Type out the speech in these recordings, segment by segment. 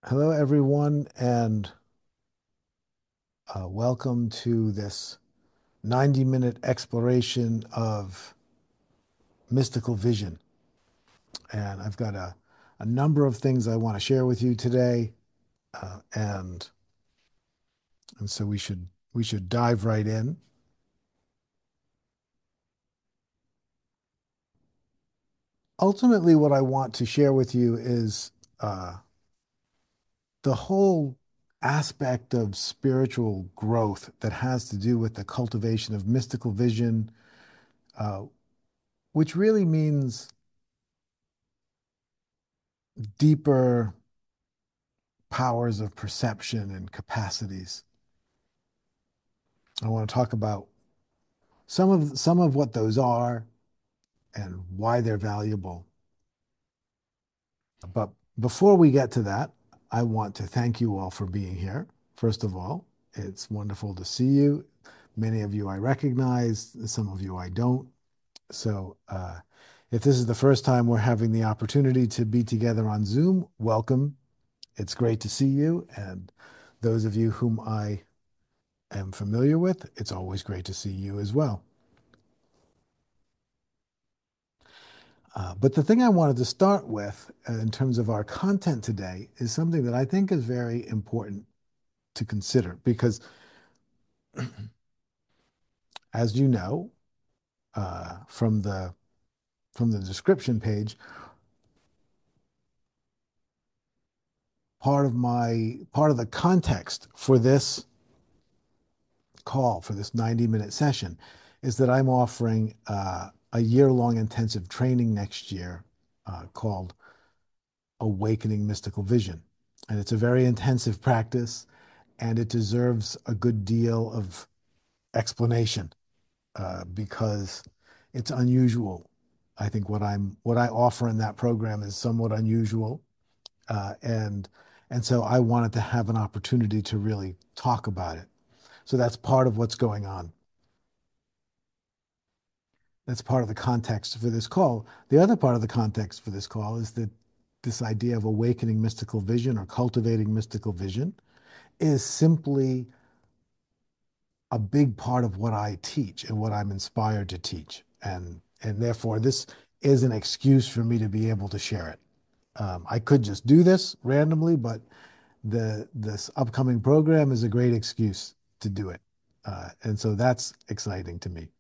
Hello, everyone, and welcome to this 90-minute exploration of mystical vision. And I've got a number of things I want to share with you today, and so we should dive right in. Ultimately, what I want to share with you is the whole aspect of spiritual growth that has to do with the cultivation of mystical vision, uh, which really means deeper powers of perception and capacities. I want to talk about some of what those are and why they're valuable. But before we get to that, I want to thank you all for being here. First of all, it's wonderful to see you. Many of you I recognize, some of you I don't. So, if this is the first time we're having the opportunity to be together on Zoom, welcome. It's great to see you. And those of you whom I am familiar with, it's always great to see you as well. But the thing I wanted to start with in terms of our content today is something that I think is very important to consider because, as you know, from the description page, part of the context for this call for this 90-minute session is that I'm offering a year-long intensive training next year called Awakening Mystical Vision. And it's a very intensive practice, and it deserves a good deal of explanation because it's unusual. I think what I offer in that program is somewhat unusual, uh, and and so I wanted to have an opportunity to really talk about it. So that's part of what's going on. That's part of the context for this call. The other part of the context for this call is that this idea of awakening mystical vision or cultivating mystical vision is simply a big part of what I teach and what I'm inspired to teach. And therefore, this is an excuse for me to be able to share it. I could just do this randomly, but this upcoming program is a great excuse to do it. And so that's exciting to me.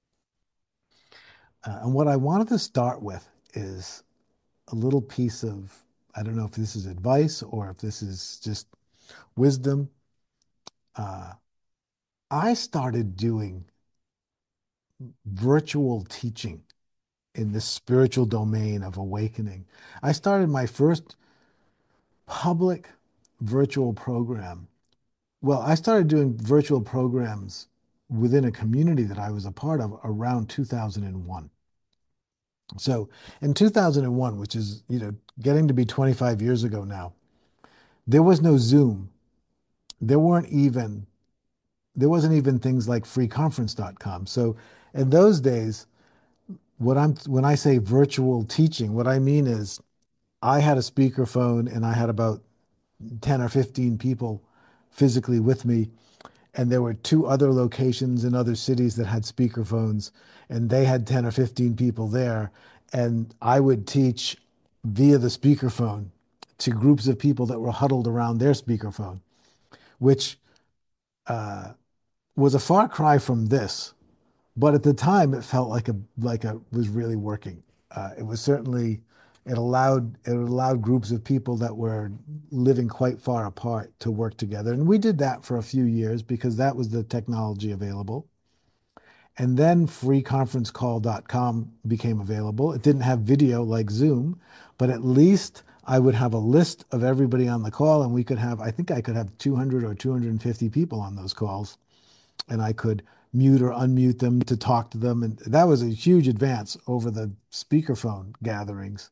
And what I wanted to start with is a little piece of, I don't know if this is advice or if this is just wisdom. Uh, I started doing virtual teaching in this spiritual domain of awakening. I started my first public virtual program. Well, I started doing virtual programs within a community that I was a part of around 2001. So in 2001, which is, getting to be 25 years ago now, there was no Zoom. There weren't even there wasn't even things like freeconference.com. So in those days, when I say virtual teaching, what I mean is I had a speakerphone and I had about 10 or 15 people physically with me. And there were two other locations in other cities that had speakerphones, and they had 10 or 15 people there. And I would teach via the speakerphone to groups of people that were huddled around their speakerphone, which uh, was a far cry from this. But at the time, it felt like a was really working. It was certainly it allowed groups of people that were living quite far apart to work together, and we did that for a few years because that was the technology available. And then freeconferencecall.com became available. It didn't have video like Zoom, but at least I would have a list of everybody on the call, and I think I could have 200 or 250 people on those calls and I could mute or unmute them to talk to them. And that was a huge advance over the speakerphone gatherings.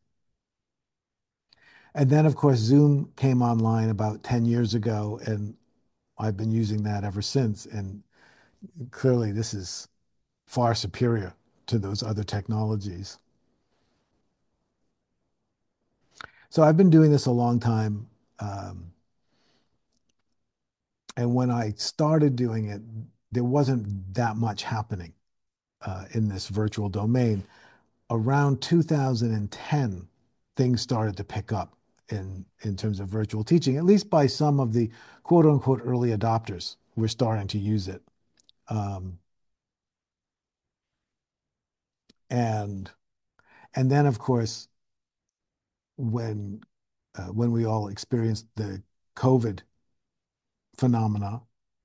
And then, of course, Zoom came online about 10 years ago, and I've been using that ever since. And clearly, this is far superior to those other technologies. So I've been doing this a long time. Um, and when I started doing it, there wasn't that much happening in this virtual domain. Around 2010, things started to pick up in terms of virtual teaching, at least by some of the quote unquote early adopters were starting to use it. Um, and and then of course when when we all experienced the COVID phenomena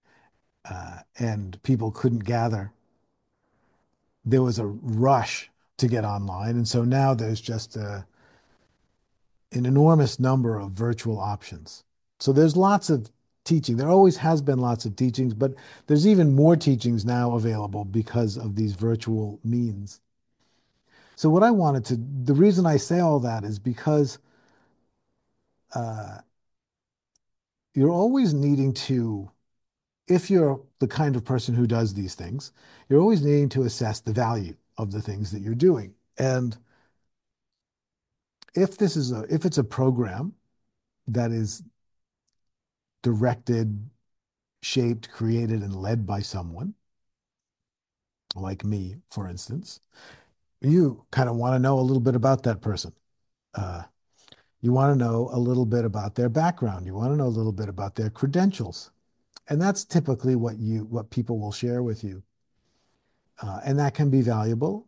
and people couldn't gather, there was a rush to get online, and so now there's just an enormous number of virtual options. So there's lots of teaching. There always has been lots of teachings, but there's even more teachings now available because of these virtual means. So what I wanted to, the reason I say all that is because uh, you're always needing to, if you're the kind of person who does these things, you're always needing to assess the value of the things that you're doing. And if it's a program that is directed, shaped, created, and led by someone like me, for instance, you kind of want to know a little bit about that person. Uh, you want to know a little bit about their background. You want to know a little bit about their credentials. And that's typically what people will share with you. And that can be valuable.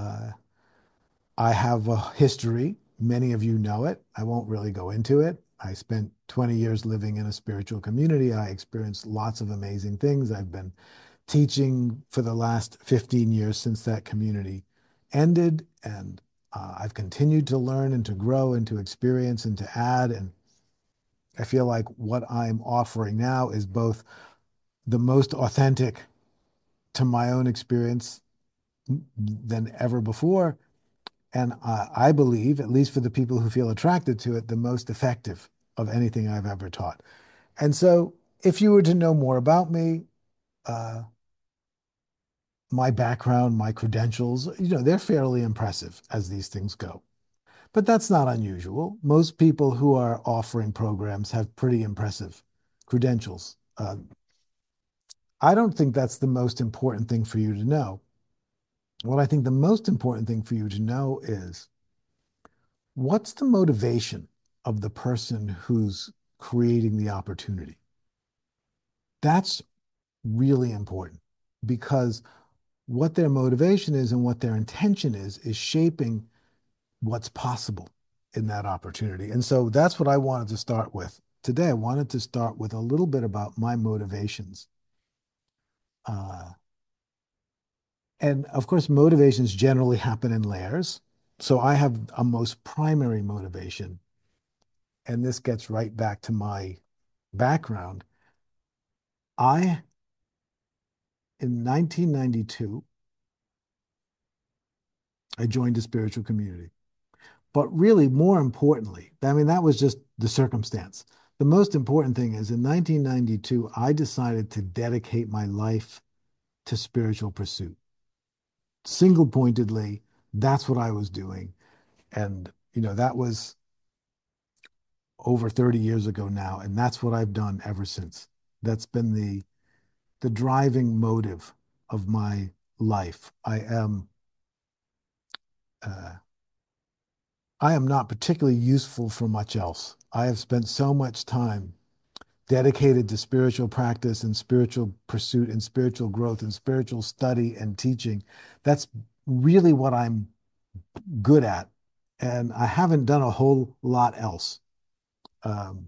I have a history. Many of you know it. I won't really go into it. I spent 20 years living in a spiritual community. I experienced lots of amazing things. I've been teaching for the last 15 years since that community ended. And I've continued to learn and to grow and to experience and to add. And I feel like what I'm offering now is both the most authentic to my own experience than ever before. And I believe, at least for the people who feel attracted to it, the most effective of anything I've ever taught. And so, if you were to know more about me, uh, my background, my credentials, they're fairly impressive as these things go. But that's not unusual. Most people who are offering programs have pretty impressive credentials. I don't think that's the most important thing for you to know. What I think the most important thing for you to know is what's the motivation of the person who's creating the opportunity? That's really important because what their motivation is and what their intention is shaping what's possible in that opportunity. And so that's what I wanted to start with today. I wanted to start with a little bit about my motivations. Uh, and of course, motivations generally happen in layers. So I have a most primary motivation, and this gets right back to my background. I, in 1992, I joined a spiritual community. But really, more importantly, I mean, that was just the circumstance. The most important thing is in 1992, I decided to dedicate my life to spiritual pursuit. Single pointedly, that's what I was doing. And, that was over 30 years ago now. And that's what I've done ever since. That's been the driving motive of my life. Uh, I am not particularly useful for much else. I have spent so much time dedicated to spiritual practice and spiritual pursuit and spiritual growth and spiritual study and teaching. That's really what I'm good at. And I haven't done a whole lot else. Um,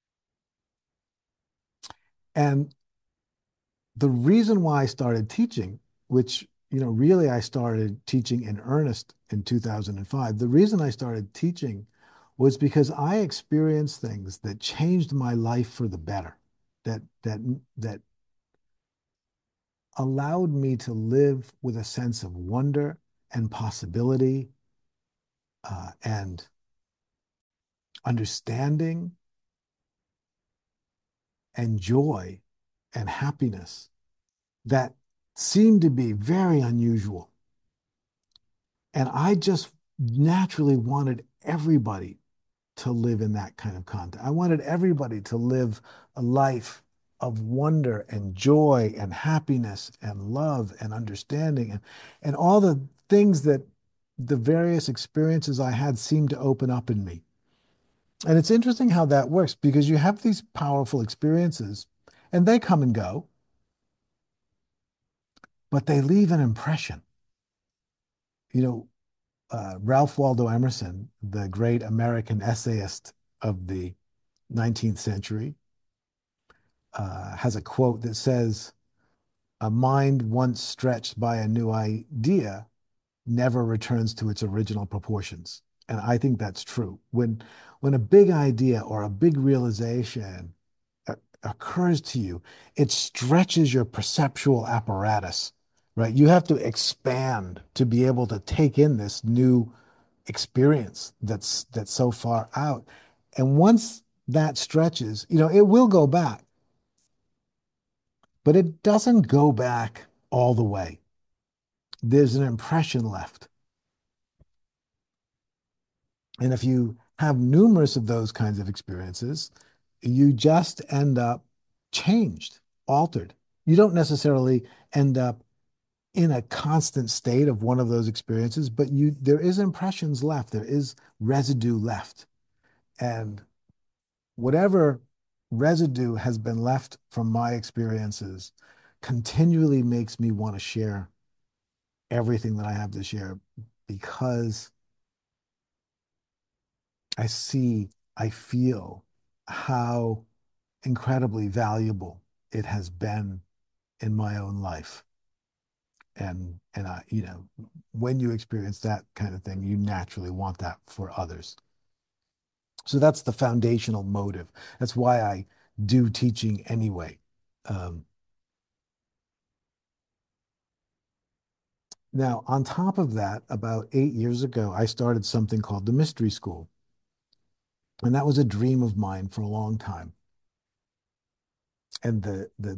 and the reason why I started teaching, which, really I started teaching in earnest in 2005, the reason I started teaching was because I experienced things that changed my life for the better, that allowed me to live with a sense of wonder and possibility and understanding and joy and happiness that seemed to be very unusual. And I just naturally wanted everybody to live in that kind of content. I wanted everybody to live a life of wonder and joy and happiness and love and understanding and all the things that the various experiences I had seemed to open up in me. And it's interesting how that works because you have these powerful experiences and they come and go, but they leave an impression. You know, Ralph Waldo Emerson, the great American essayist of the 19th century, has a quote that says, "A mind once stretched by a new idea never returns to its original proportions." And I think that's true. When a big idea or a big realization occurs to you, it stretches your perceptual apparatus, right? You have to expand to be able to take in this new experience that's so far out. And once that stretches, it will go back, but it doesn't go back all the way. There's an impression left. And if you have numerous of those kinds of experiences, you just end up changed, altered. You don't necessarily end up in a constant state of one of those experiences, but there is impressions left, there is residue left. And whatever residue has been left from my experiences continually makes me want to share everything that I have to share because I see, I feel how incredibly valuable it has been in my own life. And I, when you experience that kind of thing, you naturally want that for others. So that's the foundational motive. That's why I do teaching anyway. Um, Now, on top of that, about 8 years ago, I started something called the Mystery School. And that was a dream of mine for a long time. And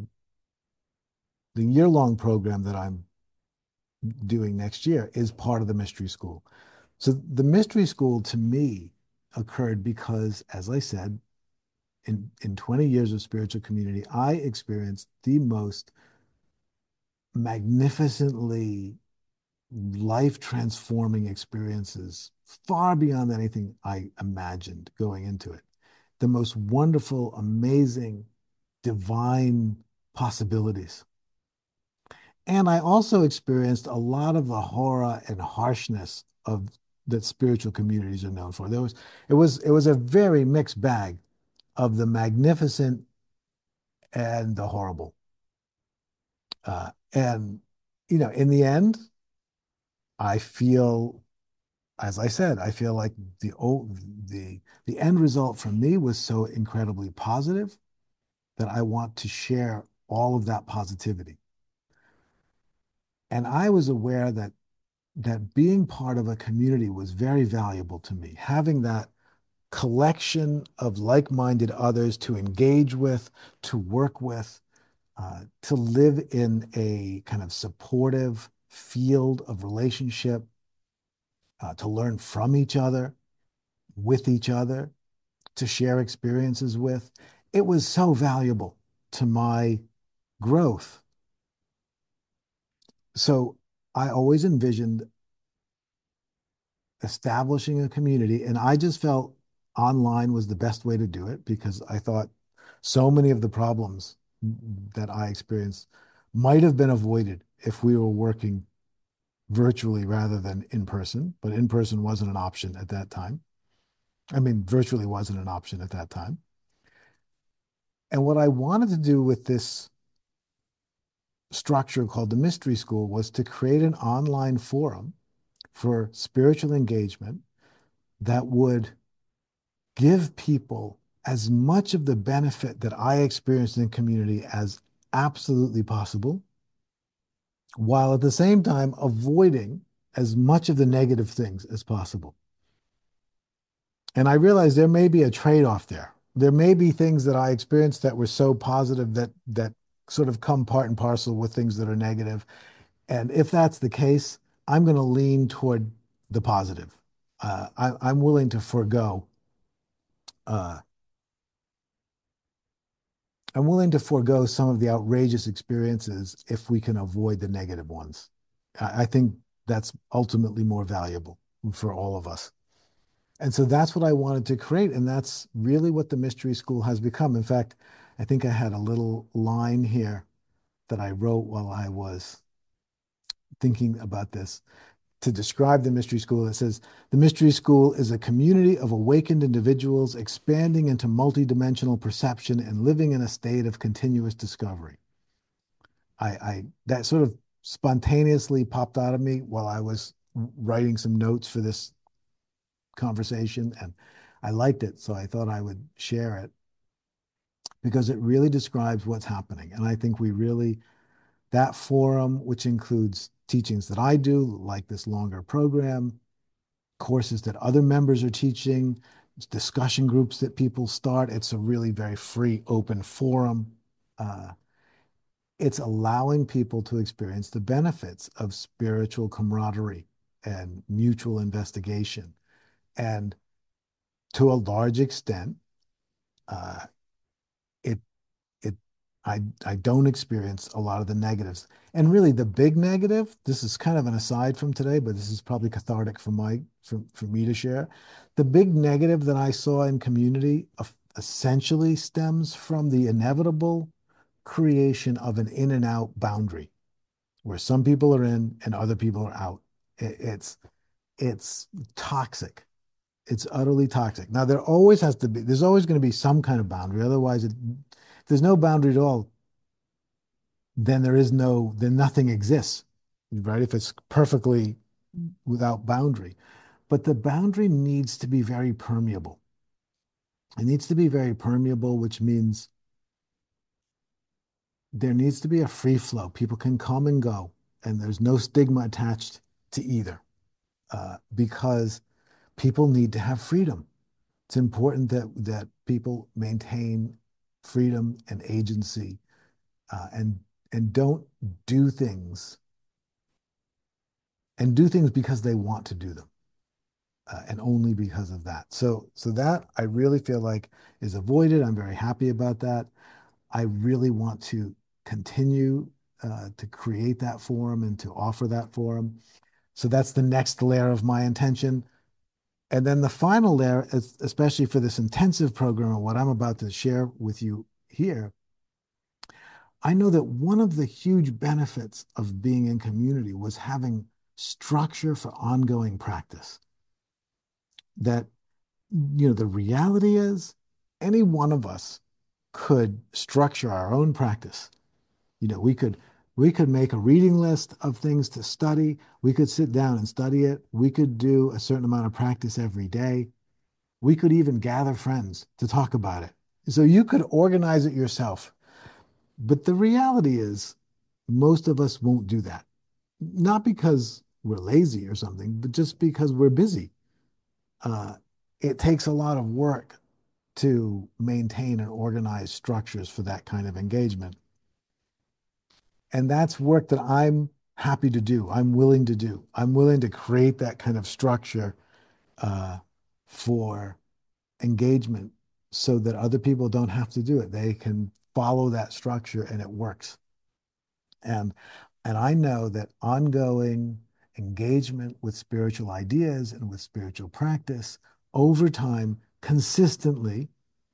the year-long program that I'm doing next year is part of the Mystery School. So the Mystery School to me occurred because, as I said, in 20 years of spiritual community, I experienced the most magnificently life transforming experiences far beyond anything I imagined going into it. The most wonderful, amazing, divine possibilities. And I also experienced a lot of the horror and harshness of that spiritual communities are known for. It was a very mixed bag of the magnificent and the horrible. And in the end, I feel, as I said, I feel like the end result for me was so incredibly positive that I want to share all of that positivity. And I was aware that being part of a community was very valuable to me. Having that collection of like-minded others to engage with, to work with, to live in a kind of supportive field of relationship, to learn from each other, with each other, to share experiences with. It was so valuable to my growth. So I always envisioned establishing a community, and I just felt online was the best way to do it because I thought so many of the problems that I experienced might have been avoided if we were working virtually rather than in person, but in person wasn't an option at that time. I mean, virtually wasn't an option at that time. And what I wanted to do with this structure called the Mystery School was to create an online forum for spiritual engagement that would give people as much of the benefit that I experienced in community as absolutely possible, while at the same time avoiding as much of the negative things as possible. And I realized there may be a trade-off there. There may be things that I experienced that were so positive that sort of come part and parcel with things that are negative. And if that's the case, I'm going to lean toward the positive. I'm willing to forego Uh, I'm willing to forego some of the outrageous experiences if we can avoid the negative ones. I think that's ultimately more valuable for all of us. And so that's what I wanted to create. And that's really what the mystery school has become. In fact, I think I had a little line here that I wrote while I was thinking about this to describe the mystery school. It says, the mystery school is a community of awakened individuals expanding into multidimensional perception and living in a state of continuous discovery. I that sort of spontaneously popped out of me while I was writing some notes for this conversation, and I liked it, so I thought I would share it because it really describes what's happening. And I think we really, that forum, which includes teachings that I do, like this longer program, courses that other members are teaching, discussion groups that people start. It's a really very free, open forum. Uh, it's allowing people to experience the benefits of spiritual camaraderie and mutual investigation. And to a large extent, uh, it it I don't experience a lot of the negatives. And really the big negative, this is kind of an aside from today, but this is probably cathartic for me to share. The big negative that I saw in community essentially stems from the inevitable creation of an in and out boundary where some people are in and other people are out. It's toxic. It's utterly toxic. Now there always has to be, there's always going to be some kind of boundary. Otherwise, if there's no boundary at all, then nothing exists, right? If it's perfectly without boundary. But the boundary needs to be very permeable. It needs to be very permeable, which means there needs to be a free flow. People can come and go, and there's no stigma attached to either, because people need to have freedom. It's important that people maintain freedom and agency, and don't do things and do things because they want to do them, and only because of that. So that I really feel like is avoided. I'm very happy about that. I really want to continue to create that forum and to offer that forum. So that's the next layer of my intention. And then the final layer, especially for this intensive program and what I'm about to share with you here, I know that one of the huge benefits of being in community was having structure for ongoing practice. That, the reality is any one of us could structure our own practice. We could make a reading list of things to study. We could sit down and study it. We could do a certain amount of practice every day. We could even gather friends to talk about it. So you could organize it yourself. But the reality is, most of us won't do that. Not because we're lazy or something, but just because we're busy. Uh, it takes a lot of work to maintain and organize structures for that kind of engagement. And that's work that I'm happy to do. I'm willing to do. I'm willing to create that kind of structure uh, for engagement so that other people don't have to do it. They can follow that structure and it works. And and I know that ongoing engagement with spiritual ideas and with spiritual practice over time, consistently,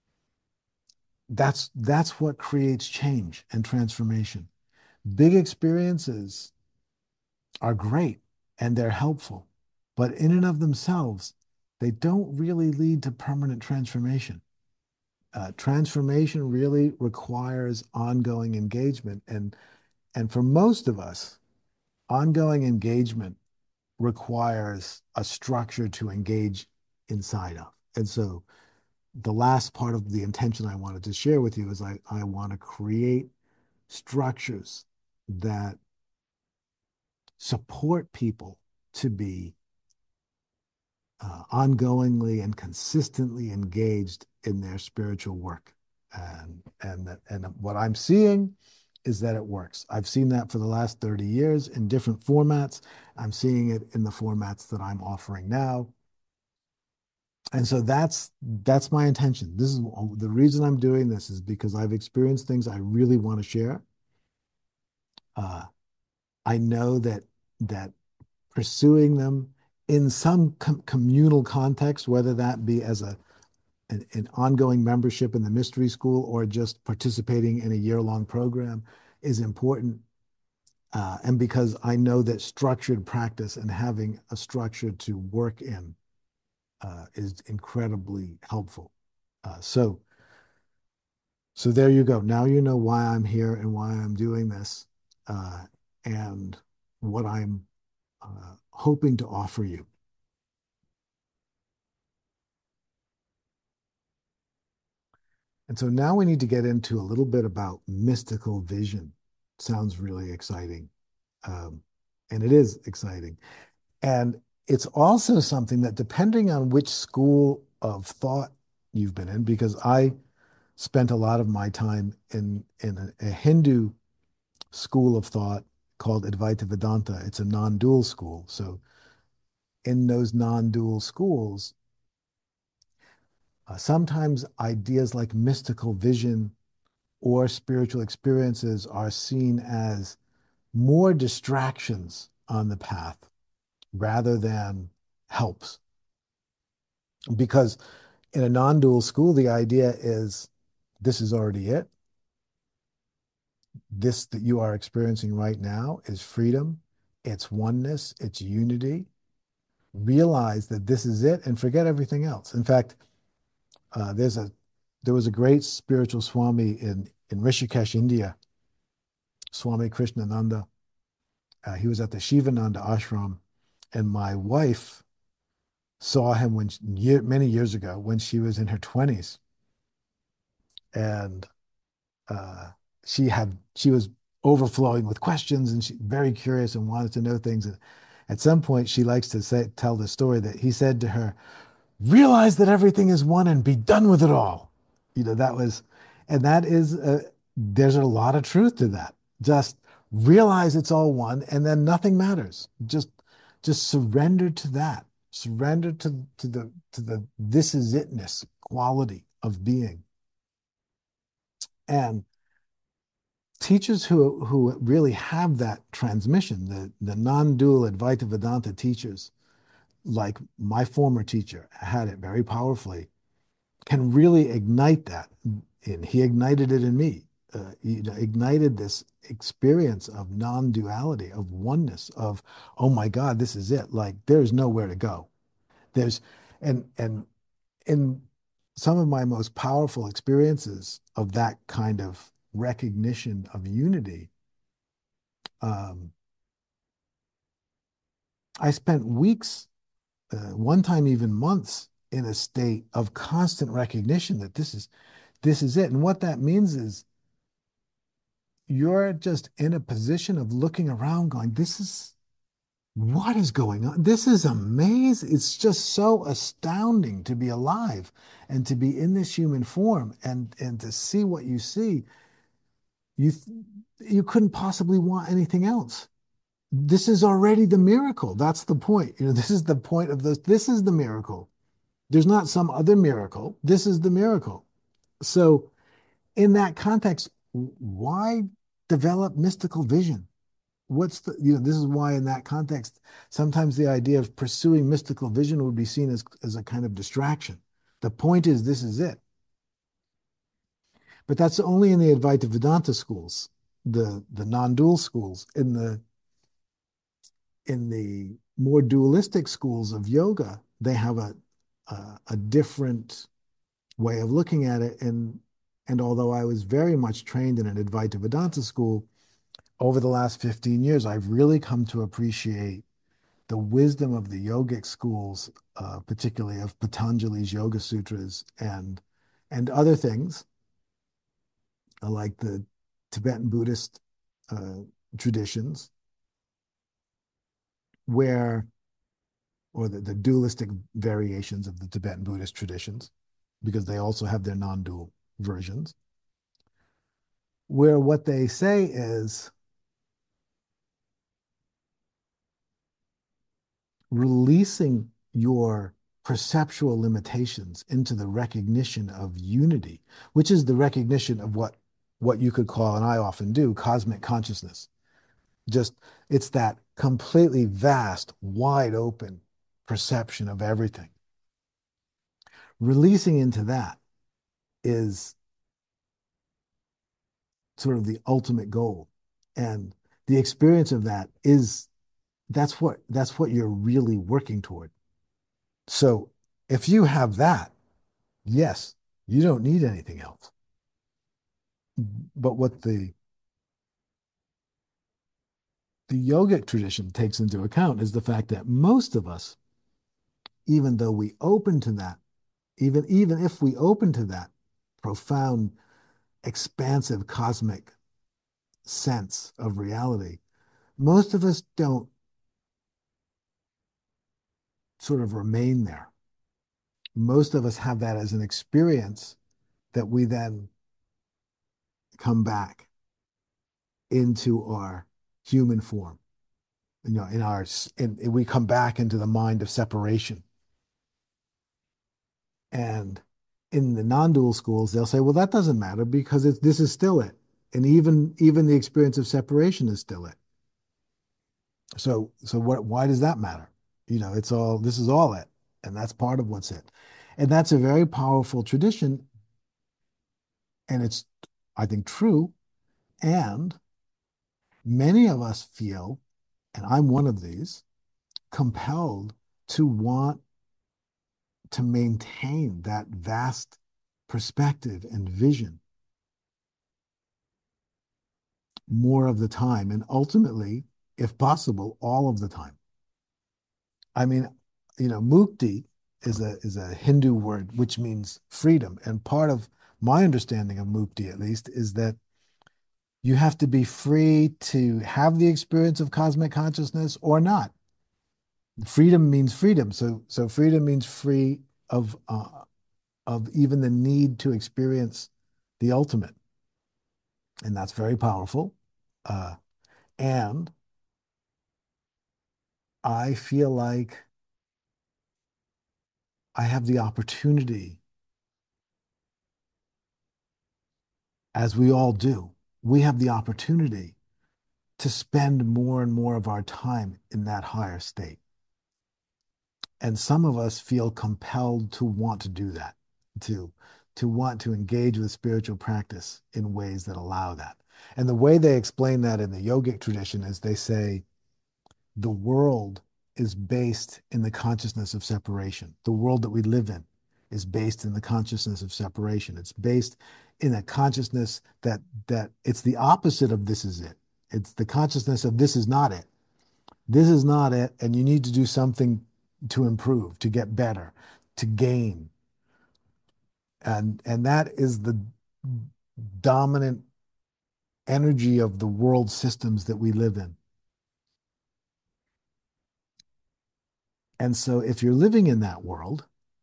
that's what creates change and transformation. Big experiences are great and they're helpful, but in and of themselves, they don't really lead to permanent transformation. Transformation really requires ongoing engagement, and for most of us, ongoing engagement requires a structure to engage inside of. And so the last part of the intention I wanted to share with you is I want to create structures that support people to be ongoingly and consistently engaged in their spiritual work. And what I'm seeing is that it works. I've seen that for the last 30 years in different formats. I'm seeing it in the formats that I'm offering now. And so that's my intention. This is the reason I'm doing this is because I've experienced things I really want to share. Uh, I know that pursuing them in some communal context, whether that be as an ongoing membership in the mystery school or just participating in a year-long program, is important. And because I know that structured practice and having a structure to work in is incredibly helpful. So So there you go. Now you know why I'm here and why I'm doing this, uh, and what I'm hoping to offer you. And so now we need to get into a little bit about mystical vision. Sounds really exciting. Um, and it is exciting. And it's also something that, depending on which school of thought you've been in, because I spent a lot of my time in a Hindu school of thought called Advaita Vedanta. It's a non-dual school. So in those non-dual schools, sometimes ideas like mystical vision or spiritual experiences are seen as more distractions on the path rather than helps. Because in a non-dual school, the idea is this is already it. This that you are experiencing right now is freedom, it's oneness, it's unity. Realize that this is it and forget everything else. In fact, uh, there's a there was a great spiritual Swami in Rishikesh, India, Swami Krishnananda. He was at the Shivananda ashram, and my wife saw him many years ago when she was in her 20s, and uh, she was overflowing with questions, and she very curious and wanted to know things. And at some point, she likes to tell the story that he said to her, realize that everything is one and be done with it all. That was, and that is, there's a lot of truth to that. Just realize it's all one and then nothing matters. Just surrender to that. Surrender to the this is itness quality of being. And teachers who really have that transmission, the non-dual Advaita Vedanta teachers, like my former teacher had it very powerfully, can really ignite that. And he ignited it in me. Ignited this experience of non-duality, of oneness, of, oh my God, this is it. Like there's nowhere to go. There's and in some of my most powerful experiences of that kind of recognition of unity, um, I spent weeks, one time even months, in a state of constant recognition that this is it. And what that means is you're just in a position of looking around going, this is what is going on? This is amazing. It's just so astounding to be alive and to be in this human form and to see what you see. You you couldn't possibly want anything else. This is already the miracle. That's the point. This is the point of this. This is the miracle. There's not some other miracle. This is the miracle. So in that context, why develop mystical vision? This is why in that context, sometimes the idea of pursuing mystical vision would be seen as a kind of distraction. The point is, this is it. But that's only in the Advaita Vedanta schools, the non-dual schools. In the more dualistic schools of yoga, they have a different way of looking at it. And although I was very much trained in an Advaita Vedanta school, over the last 15 years, I've really come to appreciate the wisdom of the yogic schools, particularly of Patanjali's Yoga Sutras and other things like the Tibetan Buddhist uh, traditions, where or the dualistic variations of the Tibetan Buddhist traditions, because they also have their non-dual versions, where what they say is releasing your perceptual limitations into the recognition of unity, which is the recognition of what you could call, and I often do, cosmic consciousness. Just it's that completely vast, wide open perception of everything. Releasing into that is sort of the ultimate goal. And the experience of that is that's what you're really working toward. So if you have that, yes, you don't need anything else. But what the yogic tradition takes into account is the fact that most of us, even though we open to that, even if we open to that profound, expansive cosmic sense of reality, most of us don't sort of remain there. Most of us have that as an experience that we then come back into our human form. We come back into the mind of separation. And in the non-dual schools, they'll say, well, that doesn't matter because this is still it. And even the experience of separation is still it. So why does that matter? This is all it. And that's part of what's it. And that's a very powerful tradition. And it's, I think, true. And many of us feel, and I'm one of these, compelled to want to maintain that vast perspective and vision more of the time, and ultimately, if possible, all of the time. I mean, mukti is a Hindu word which means freedom, and part of my understanding of mukti, at least, is that you have to be free to have the experience of cosmic consciousness or not. Freedom means freedom, so freedom means free of even the need to experience the ultimate, and that's very powerful. And I feel like I have the opportunity, as we all do, we have the opportunity to spend more and more of our time in that higher state. And some of us feel compelled to want to do that, to want to engage with spiritual practice in ways that allow that. And the way they explain that in the yogic tradition is they say the world is based in the consciousness of separation. The world that we live in is based in the consciousness of separation. It's based in a consciousness that it's the opposite of this is it. It's the consciousness of this is not it. This is not it, and you need to do something to improve, to get better, to gain. And that is the dominant energy of the world systems that we live in. And so if you're living in that world,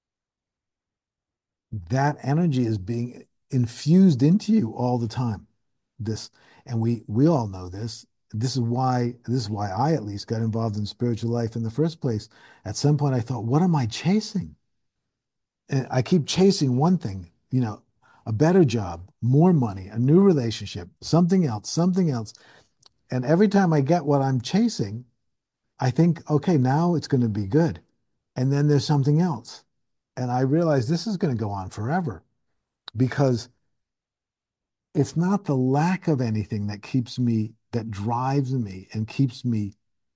that energy is being infused into you all the time. This, and we all know this. This is why I at least got involved in spiritual life in the first place. At some point I thought, what am I chasing? And I keep chasing one thing, a better job, more money, a new relationship, something else, something else. And every time I get what I'm chasing, I think, okay, now it's going to be good. And then there's something else. And I realize this is going to go on forever because it's not the lack of anything that drives me and keeps me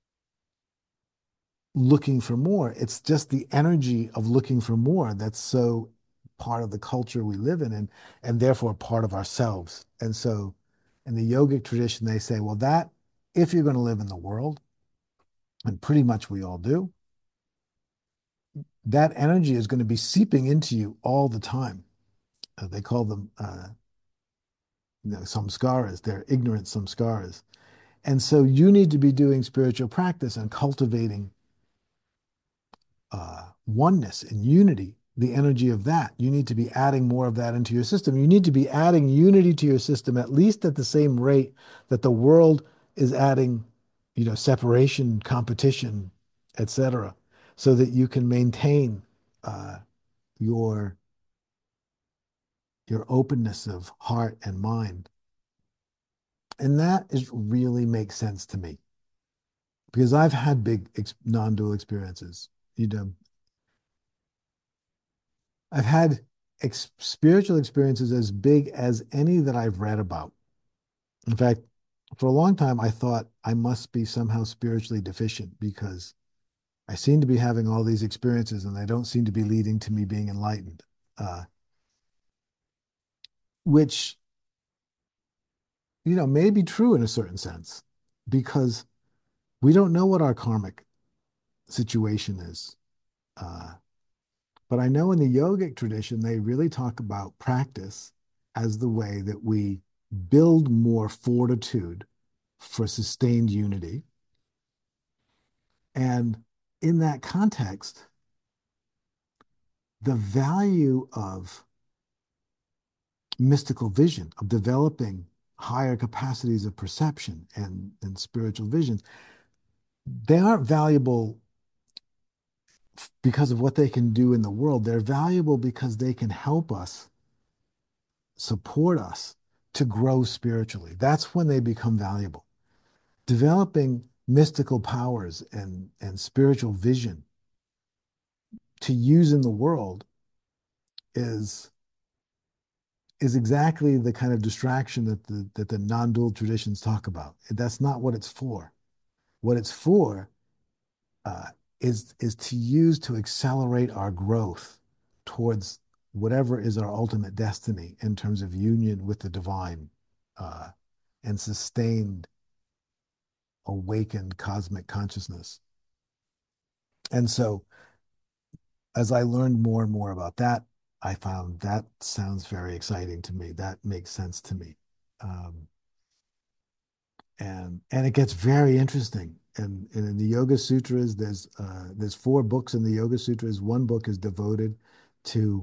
looking for more. It's just the energy of looking for more that's so part of the culture we live in and therefore part of ourselves. And so in the yogic tradition, they say, well, that if you're going to live in the world, and pretty much we all do, that energy is going to be seeping into you all the time. They call them samskaras. They're ignorant samskaras. And so you need to be doing spiritual practice and cultivating oneness and unity, the energy of that. You need to be adding more of that into your system. You need to be adding unity to your system at least at the same rate that the world is adding, separation, competition, etc., so that you can maintain uh, your your openness of heart and mind. And that is really makes sense to me because I've had big non-dual experiences. You know, I've had spiritual experiences as big as any that I've read about. In fact, for a long time, I thought I must be somehow spiritually deficient because I seem to be having all these experiences and they don't seem to be leading to me being enlightened, uh, which, may be true in a certain sense because we don't know what our karmic situation is. Uh, but I know in the yogic tradition, they really talk about practice as the way that we build more fortitude for sustained unity. And in that context, the value of mystical vision, of developing higher capacities of perception and spiritual vision, they aren't valuable because of what they can do in the world. They're valuable because they can help us, support us to grow spiritually. That's when they become valuable. Developing mystical powers and spiritual vision to use in the world is is exactly the kind of distraction that the non-dual traditions talk about. That's not what it's for. What it's for uh, is to use to accelerate our growth towards whatever is our ultimate destiny in terms of union with the divine uh, and sustained awakened cosmic consciousness. And so, as I learned more and more about that, I found that sounds very exciting to me. That makes sense to me. Um, and it gets very interesting. And in the Yoga Sutras, there's 4 books in the Yoga Sutras. One book is devoted to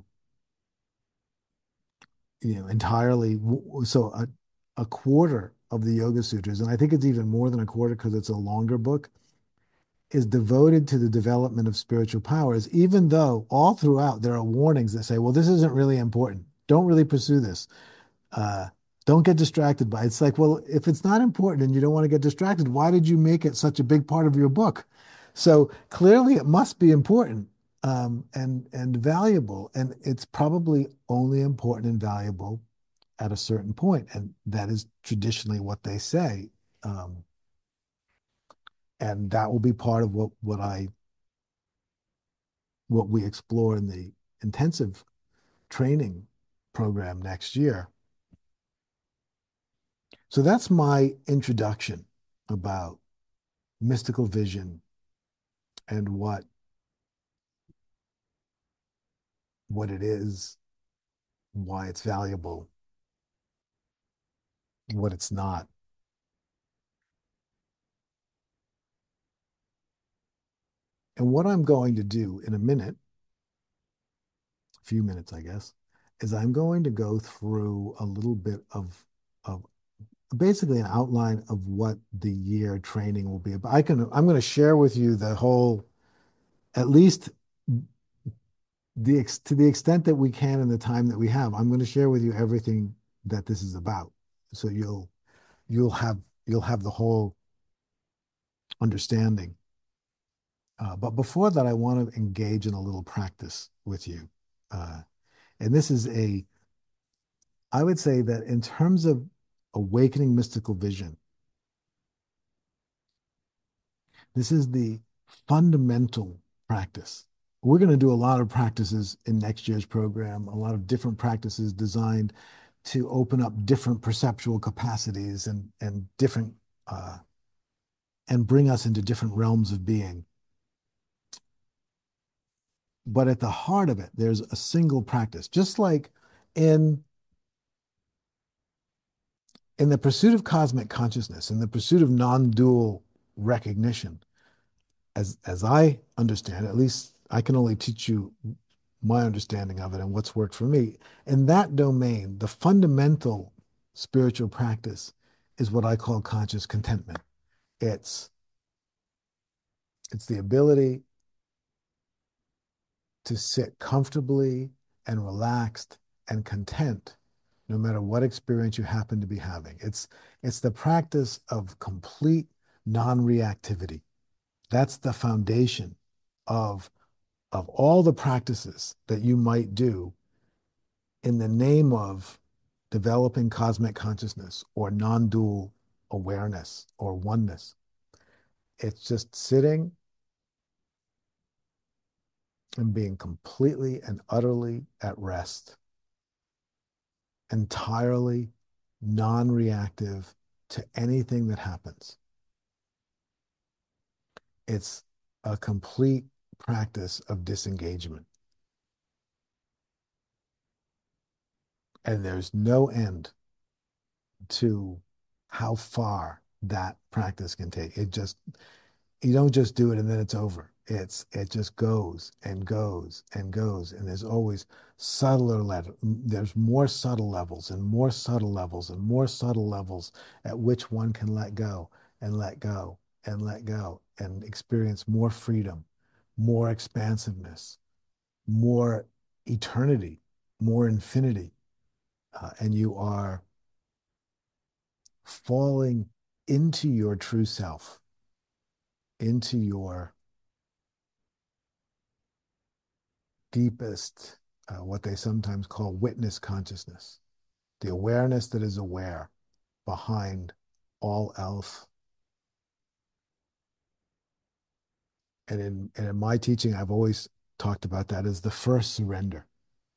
entirely so a quarter of the Yoga Sutras, and I think it's even more than a quarter because it's a longer book, is devoted to the development of spiritual powers, even though all throughout there are warnings that say, well, this isn't really important. Don't really pursue this. uh, don't get distracted by it. It's like, well, if it's not important and you don't want to get distracted, why did you make it such a big part of your book? So clearly it must be important and valuable. And it's probably only important and valuable at a certain point. And that is traditionally what they say. Um, and that will be part of what we explore in the intensive training program next year. So that's my introduction about mystical vision and what it is, why it's valuable, what it's not. And what I'm going to do in a minute, a few minutes, I guess, is I'm going to go through a little bit of basically an outline of what the year training will be about. I'm going to share with you the whole, at least to the extent that we can in the time that we have. I'm going to share with you everything that this is about. So you'll have you'll have the whole understanding. But before that, I want to engage in a little practice with you. Uh, and this is I would say that in terms of awakening mystical vision, this is the fundamental practice. We're going to do a lot of practices in next year's program, a lot of different practices designed to open up different perceptual capacities and different uh, and bring us into different realms of being. But at the heart of it, there's a single practice. Just like in in the pursuit of cosmic consciousness, in the pursuit of non-dual recognition, as I understand, at least I can only teach you my understanding of it and what's worked for me. In that domain, the fundamental spiritual practice is what I call conscious contentment. It's it's the ability to sit comfortably and relaxed and content no matter what experience you happen to be having. It's the practice of complete non-reactivity. That's the foundation of all the practices that you might do in the name of developing cosmic consciousness or non-dual awareness or oneness. It's just sitting and being completely and utterly at rest, entirely non-reactive to anything that happens. It's a complete practice of disengagement. And there's no end to how far that practice can take. It just, you don't just do it and then it's over. It just goes and goes and goes. And there's always subtler level. There's more subtle levels and more subtle levels and more subtle levels at which one can let go and let go and let go and experience more freedom, more expansiveness, more eternity, more infinity. And you are falling into your true self, into your deepest, what they sometimes call witness consciousness, the awareness that is aware behind all else. And in my teaching, I've always talked about that as the first surrender.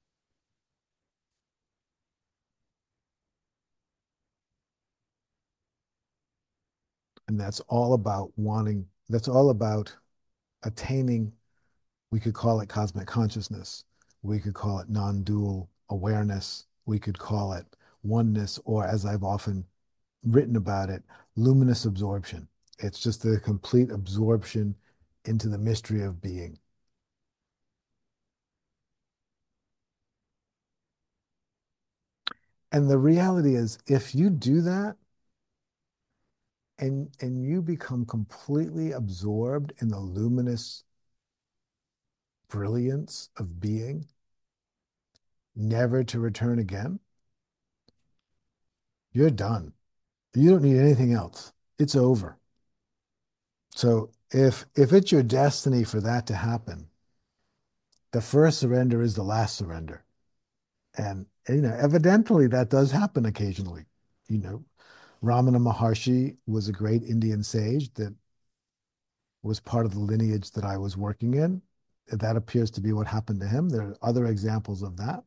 And that's all about attaining, we could call it cosmic consciousness. We could call it non-dual awareness. We could call it oneness, or as I've often written about it, luminous absorption. It's just the complete absorption into the mystery of being. And the reality is, if you do that and you become completely absorbed in the luminous brilliance of being, never to return again, you're done. You don't need anything else. It's over. So if it's your destiny for that to happen, the first surrender is the last surrender. And evidently that does happen occasionally. You know, Ramana Maharshi was a great Indian sage that was part of the lineage that I was working in. That appears to be what happened to him. There are other examples of that.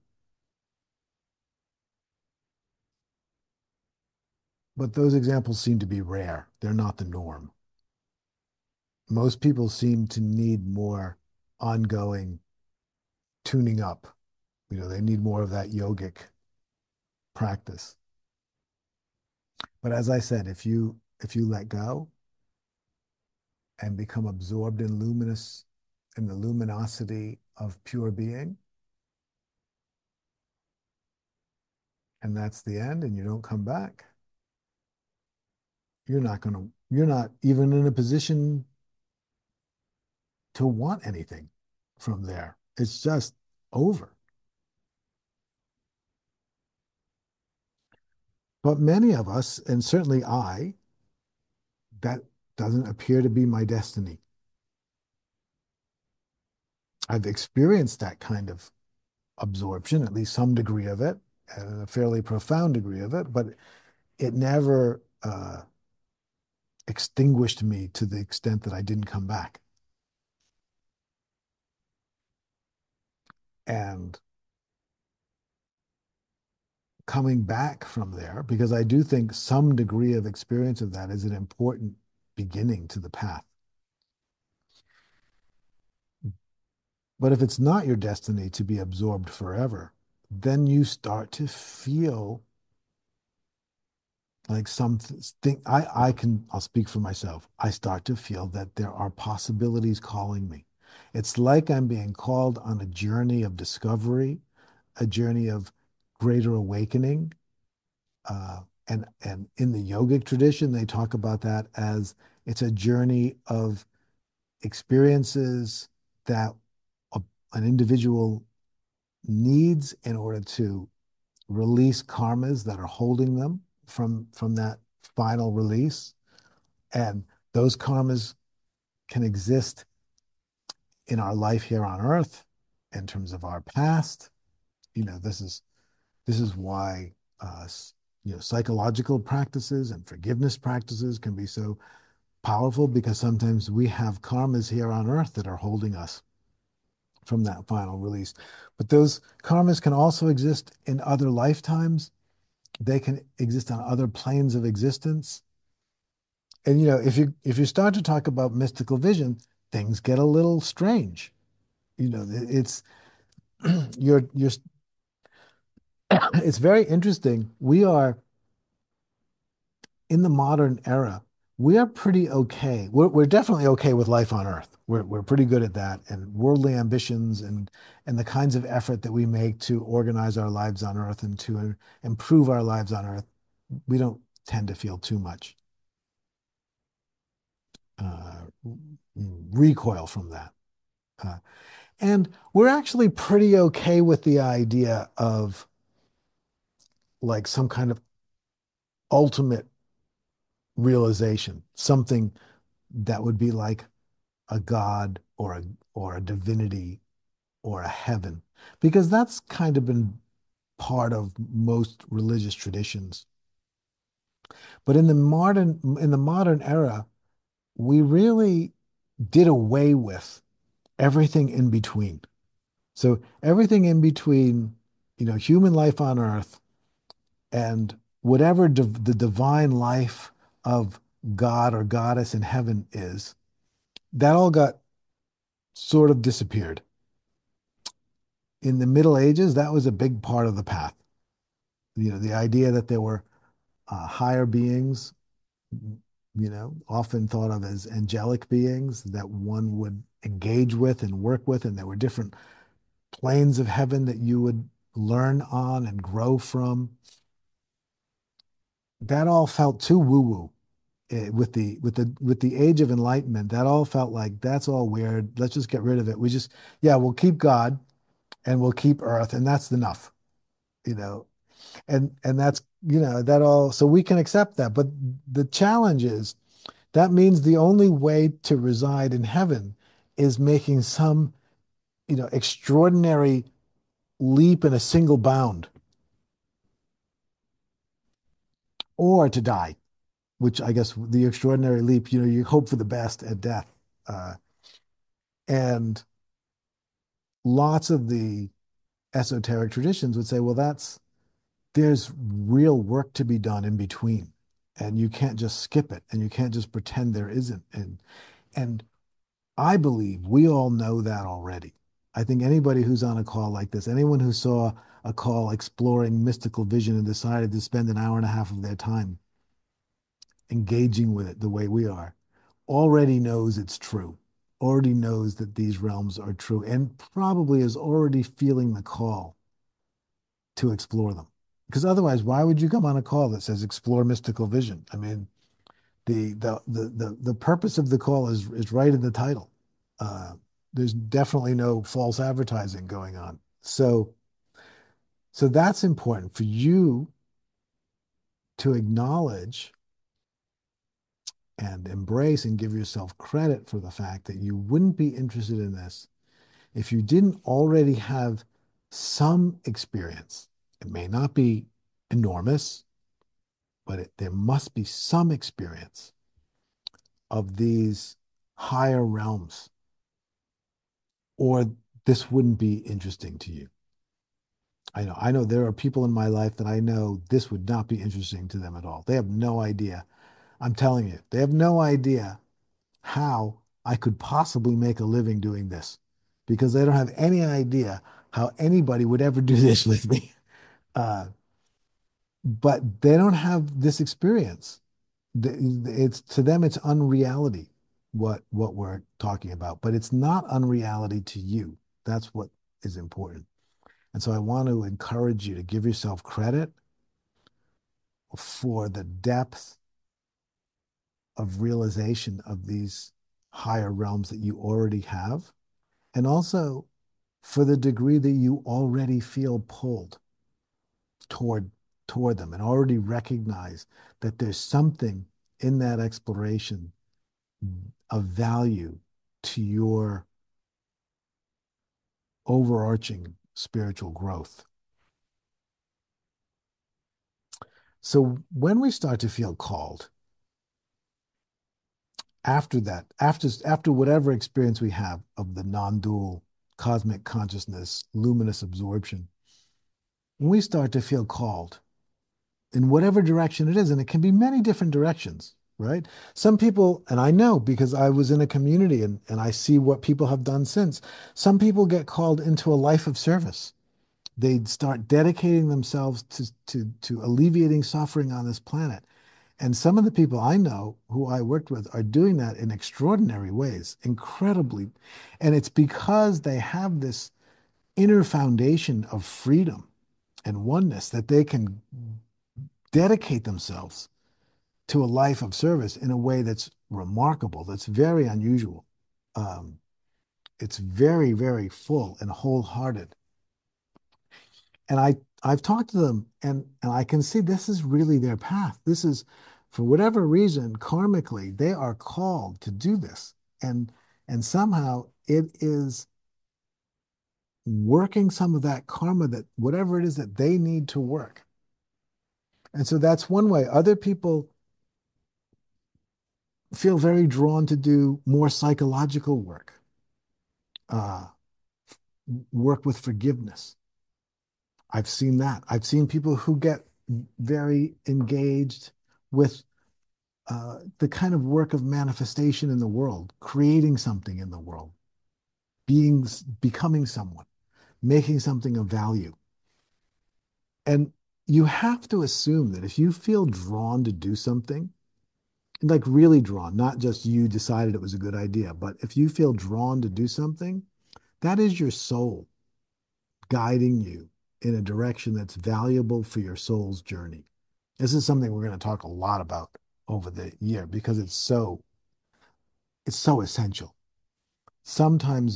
But those examples seem to be rare. They're not the norm. Most people seem to need more ongoing tuning up. They need more of that yogic practice. But as I said, if you let go and become absorbed in the luminosity of pure being, and that's the end, and you don't come back, you're not even in a position to want anything from there. It's just over. But many of us, and certainly I, that doesn't appear to be my destiny. I've experienced that kind of absorption, at least some degree of it, and a fairly profound degree of it, but it never extinguished me to the extent that I didn't come back. And coming back from there, because I do think some degree of experience of that is an important beginning to the path. But if it's not your destiny to be absorbed forever, then you start to feel like something. I'll speak for myself. I start to feel that there are possibilities calling me. It's like I'm being called on a journey of discovery, a journey of greater awakening. And in the yogic tradition, they talk about that as it's a journey of experiences that an individual needs in order to release karmas that are holding them from that final release. And those karmas can exist in our life here on earth in terms of our past. This is why psychological practices and forgiveness practices can be so powerful, because sometimes we have karmas here on earth that are holding us from that final release. But those karmas can also exist in other lifetimes. They can exist on other planes of existence. And if you start to talk about mystical vision, things get a little strange. It's you're it's very interesting. We are in the modern era. We are pretty okay. We're definitely okay with life on Earth. We're pretty good at that, and worldly ambitions and the kinds of effort that we make to organize our lives on Earth and to improve our lives on Earth, we don't tend to feel too much uh, recoil from that. Uh, and we're actually pretty okay with the idea of like some kind of ultimate realization, something that would be like a god or a divinity or a heaven, because that's kind of been part of most religious traditions. But in the modern era, we really did away with everything in between. So everything in between, human life on earth and whatever the divine life of God or goddess in heaven is, that all got sort of disappeared. In the Middle Ages, that was a big part of the path. The idea that there were higher beings, often thought of as angelic beings that one would engage with and work with, and there were different planes of heaven that you would learn on and grow from. That all felt too woo-woo. With the age of enlightenment, that all felt like that's all weird. Let's just get rid of it. Yeah, we'll keep God and we'll keep Earth, and that's enough. You know, and that's that all. So we can accept that, but the challenge is that means the only way to reside in heaven is making some extraordinary leap in a single bound, or to die, which I guess the extraordinary leap, you hope for the best at death. And lots of the esoteric traditions would say, well, there's real work to be done in between, and you can't just skip it, and you can't just pretend there isn't. And I believe we all know that already. I think anybody who's on a call like this, anyone who saw a call exploring mystical vision and decided to spend an hour and a half of their time engaging with it the way we are, already knows it's true, already knows that these realms are true, and probably is already feeling the call to explore them. Because otherwise, why would you come on a call that says explore mystical vision? I mean, the purpose of the call is right in the title. Uh, there's definitely no false advertising going on. So that's important for you to acknowledge and embrace and give yourself credit for the fact that you wouldn't be interested in this if you didn't already have some experience. It may not be enormous, but there must be some experience of these higher realms, or this wouldn't be interesting to you. I know there are people in my life that I know this would not be interesting to them at all. They have no idea. I'm telling you, they have no idea how I could possibly make a living doing this, because they don't have any idea how anybody would ever do this with me. Uh, but they don't have this experience. It's to them, it's unreality what we're talking about, but it's not unreality to you. That's what is important. And so I want to encourage you to give yourself credit for the depth of realization of these higher realms that you already have. And also for the degree that you already feel pulled toward toward them and already recognize that there's something in that exploration of value to your overarching spiritual growth. So when we start to feel called after that, after whatever experience we have of the non-dual cosmic consciousness, luminous absorption, when we start to feel called in whatever direction it is, and it can be many different directions, right? Some people, and I know because I was in a community and I see what people have done since, some people get called into a life of service. They start dedicating themselves to alleviating suffering on this planet. And some of the people I know who I worked with are doing that in extraordinary ways, incredibly. And it's because they have this inner foundation of freedom and oneness that they can dedicate themselves to a life of service in a way that's remarkable, that's very unusual. Um, it's very, very full and wholehearted. And I've talked to them and I can see this is really their path. This is, for whatever reason, karmically, they are called to do this. And somehow it is working some of that karma, that whatever it is that they need to work. And so that's one way. Other people feel very drawn to do more psychological work, uh, work with forgiveness. I've seen that. I've seen people who get very engaged with the kind of work of manifestation in the world, creating something in the world, becoming someone, making something of value. And you have to assume that if you feel drawn to do something, like really drawn, not just you decided it was a good idea, but if you feel drawn to do something, that is your soul guiding you in a direction that's valuable for your soul's journey. This is something we're going to talk a lot about over the year because it's so essential. Sometimes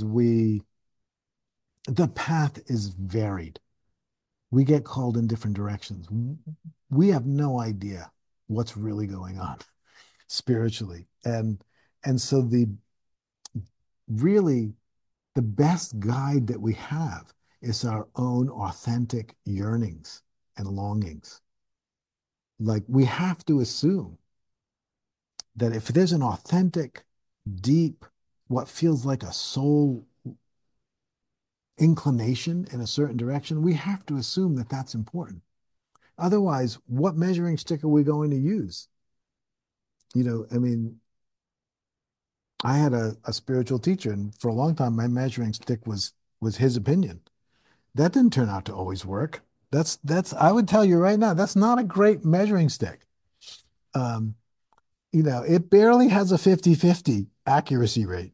the path is varied. We get called in different directions. We have no idea what's really going on spiritually. And so the really the best guide that we have is our own authentic yearnings and longings. Like we have to assume that if there's an authentic, deep, what feels like a soul inclination in a certain direction, we have to assume that that's important. Otherwise, what measuring stick are we going to use? I mean, I had a spiritual teacher, and for a long time, my measuring stick was his opinion. That didn't turn out to always work. I would tell you right now, that's not a great measuring stick. Um, it barely has a 50-50 accuracy rate.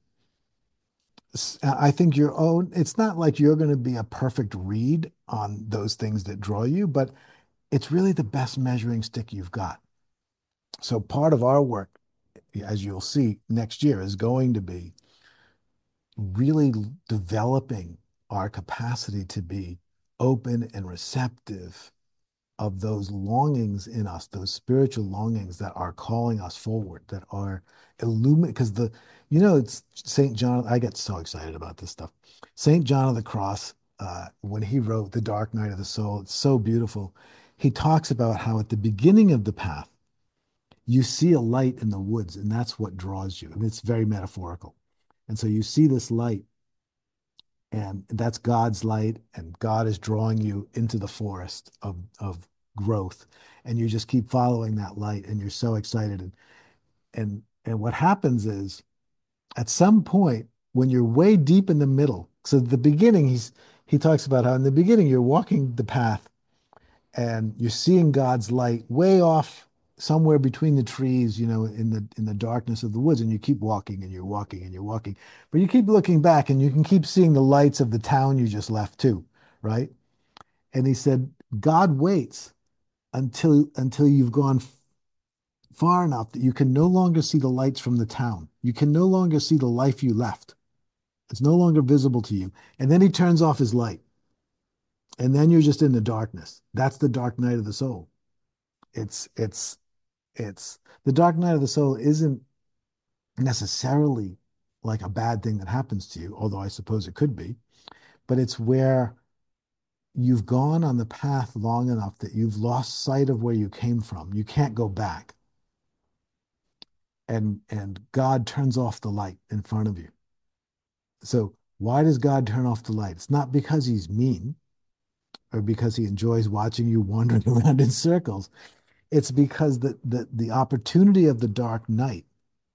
I think it's not like you're going to be a perfect read on those things that draw you, but it's really the best measuring stick you've got. So part of our work, as you'll see next year, is going to be really developing our capacity to be open and receptive of those longings in us, those spiritual longings that are calling us forward, that are illuminate. Because it's St. John. I get so excited about this stuff. St. John of the Cross, when he wrote The Dark Night of the Soul, it's so beautiful. He talks about how at the beginning of the path, you see a light in the woods, and that's what draws you. I mean, it's very metaphorical. And so you see this light, and that's God's light, and God is drawing you into the forest of growth, and you just keep following that light, and you're so excited. And what happens is, at some point, when you're way deep in the middle, so at the beginning, he talks about how in the beginning you're walking the path and you're seeing God's light way off somewhere between the trees, in the darkness of the woods, and you keep walking and you're walking and you're walking, but you keep looking back and you can keep seeing the lights of the town you just left too, right? And he said, God waits until you've gone far enough that you can no longer see the lights from the town. You can no longer see the life you left. It's no longer visible to you. And then he turns off his light. And then you're just in the darkness. That's the dark night of the soul. It's it's the dark night of the soul isn't necessarily like a bad thing that happens to you, although I suppose it could be, but it's where you've gone on the path long enough that you've lost sight of where you came from. You can't go back. And God turns off the light in front of you. So why does God turn off the light? It's not because he's mean or because he enjoys watching you wandering around in circles. It's because the opportunity of the dark night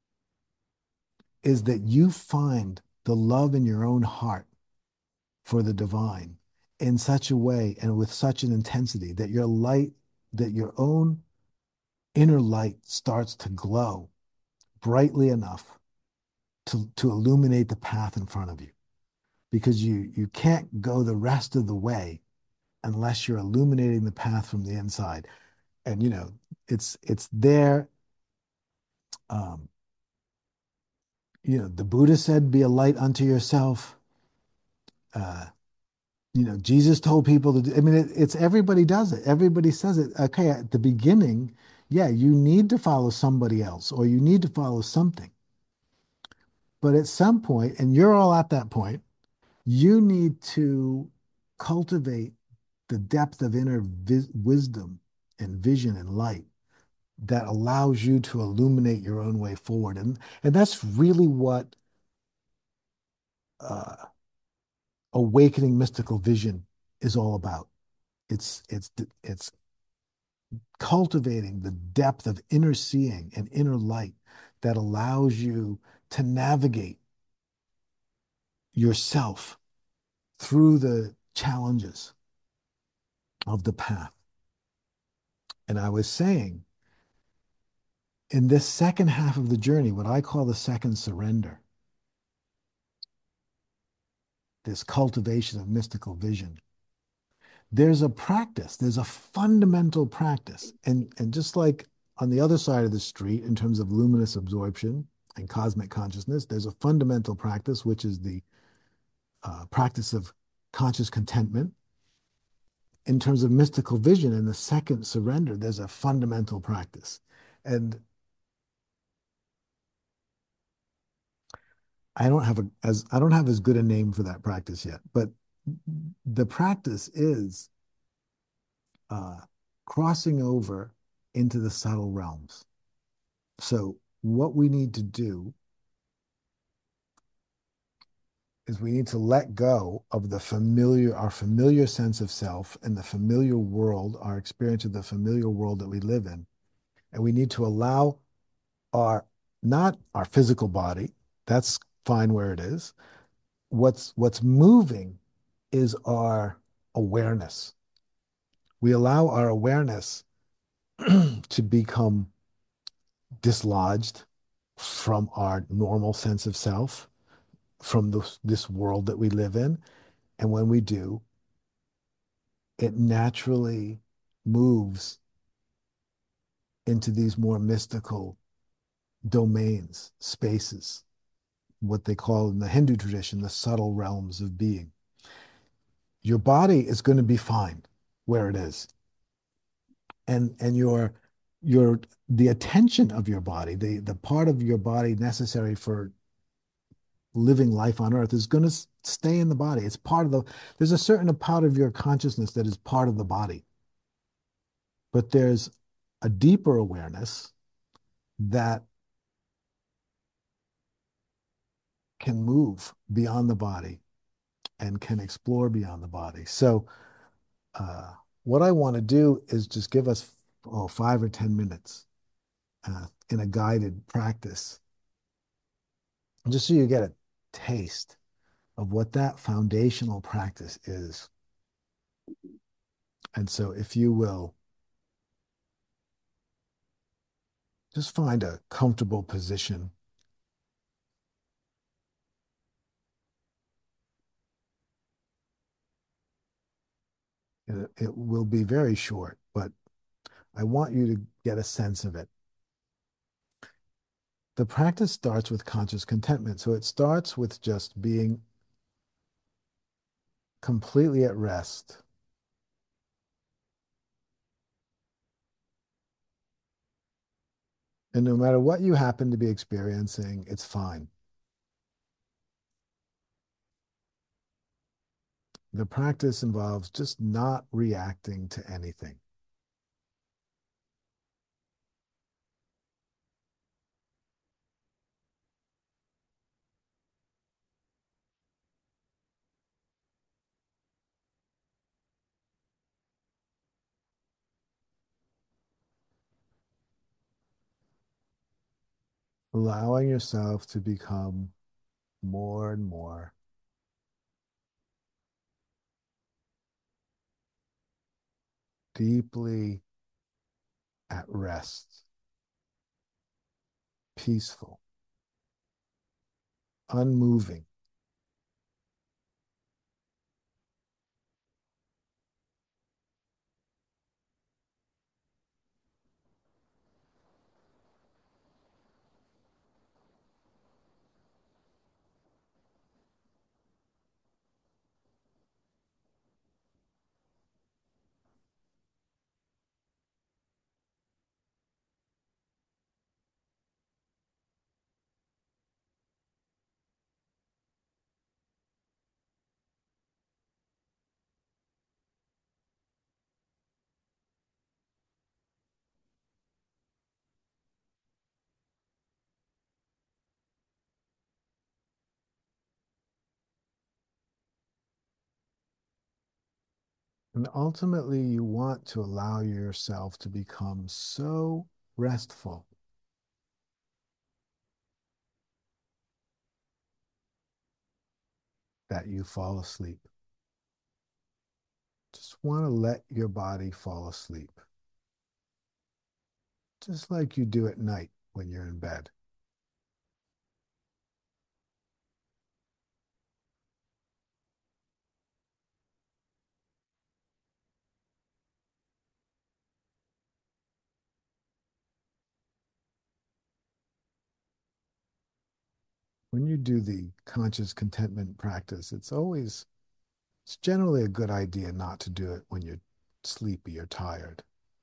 is that you find the love in your own heart for the divine in such a way and with such an intensity that your light, that your own inner light starts to glow brightly enough to illuminate the path in front of you. Because you can't go the rest of the way unless you're illuminating the path from the inside. And it's there. Um, the Buddha said, "Be a light unto yourself." Uh, Jesus told people to do, I mean, it's everybody does it. Everybody says it. Okay, at the beginning, yeah, you need to follow somebody else or you need to follow something. But at some point, and you're all at that point, you need to cultivate the depth of inner wisdom and vision and light that allows you to illuminate your own way forward. And that's really what uh, awakening mystical vision is all about. It's cultivating the depth of inner seeing and inner light that allows you to navigate yourself through the challenges of the path. And I was saying, in this second half of the journey, what I call the second surrender, this cultivation of mystical vision, there's a practice, there's a fundamental practice. And just like on the other side of the street, in terms of luminous absorption and cosmic consciousness, there's a fundamental practice, which is the practice of conscious contentment. In terms of mystical vision and the second surrender, there's a fundamental practice. And I don't have as good a name for that practice yet, but the practice is uh, crossing over into the subtle realms. So what we need to do is we need to let go of our familiar sense of self and the familiar world, our experience of the familiar world that we live in. And we need to allow our, not our physical body, that's fine where it is. What's moving is our awareness. We allow our awareness to become dislodged from our normal sense of self, from this world that we live in. And when we do, it naturally moves into these more mystical domains, spaces, what they call in the Hindu tradition, the subtle realms of being. Your body is going to be fine where it is. And your the attention of your body, the part of your body necessary for living life on earth is going to stay in the body. It's part of there's a certain part of your consciousness that is part of the body, but there's a deeper awareness that can move beyond the body and can explore beyond the body. So, uh, what I want to do is just give us 5 or 10 minutes in a guided practice, just so you get a taste of what that foundational practice is. And so, if you will just find a comfortable position, it will be very short, but I want you to get a sense of it. The practice starts with conscious contentment. So it starts with just being completely at rest. And no matter what you happen to be experiencing, it's fine. The practice involves just not reacting to anything, allowing yourself to become more and more deeply at rest, peaceful, unmoving. And ultimately, you want to allow yourself to become so restful that you fall asleep. Just want to let your body fall asleep, just like you do at night when you're in bed. When you do the conscious contentment practice, it's generally a good idea not to do it when you're sleepy or tired.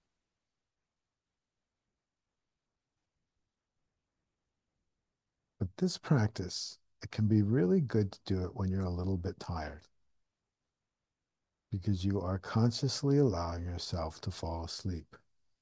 But this practice, it can be really good to do it when you're a little bit tired because you are consciously allowing yourself to fall asleep.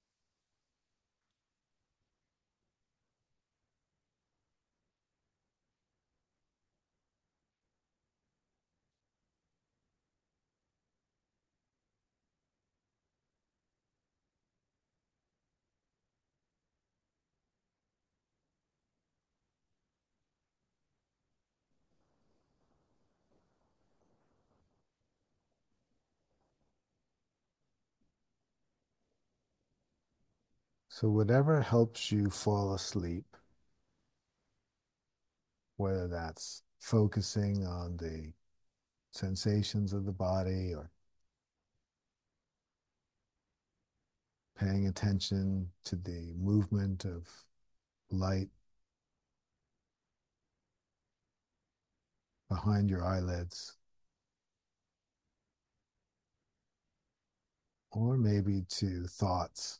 So, whatever helps you fall asleep, whether that's focusing on the sensations of the body or paying attention to the movement of light behind your eyelids, or maybe to thoughts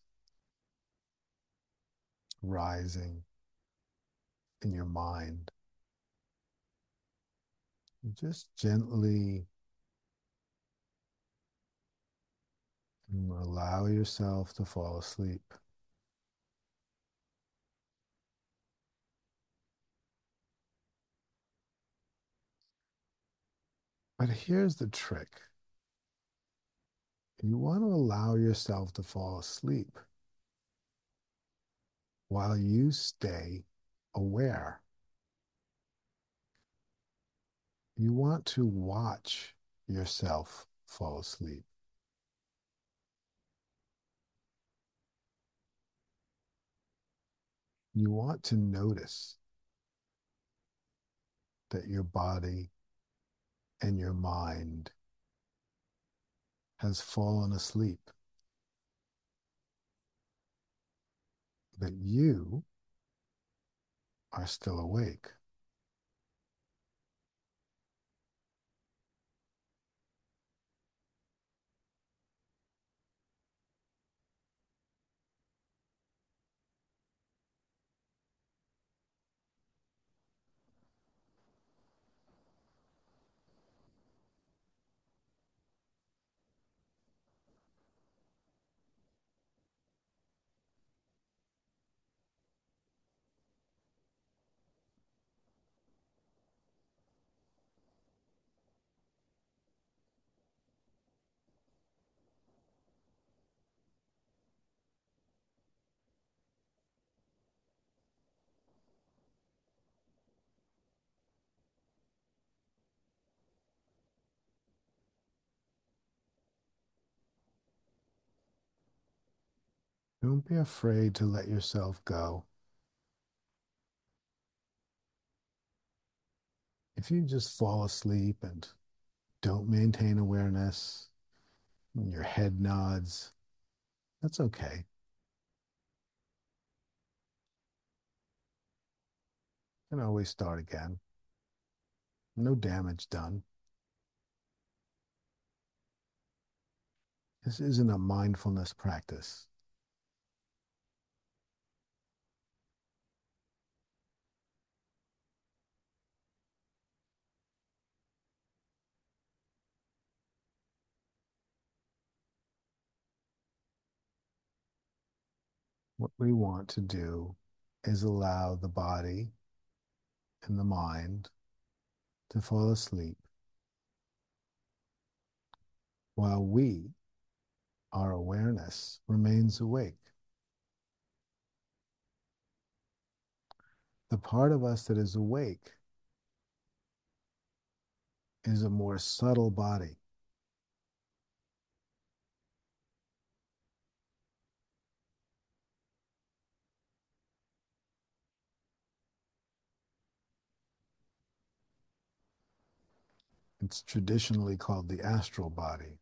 rising in your mind. Just gently allow yourself to fall asleep. But here's the trick. You want to allow yourself to fall asleep while you stay aware. You want to watch yourself fall asleep. You want to notice that your body and your mind has fallen asleep, but you are still awake. Don't be afraid to let yourself go. If you just fall asleep and don't maintain awareness, and your head nods, that's okay. You can always start again. No damage done. This isn't a mindfulness practice. What we want to do is allow the body and the mind to fall asleep while our awareness, remains awake. The part of us that is awake is a more subtle body. It's traditionally called the astral body.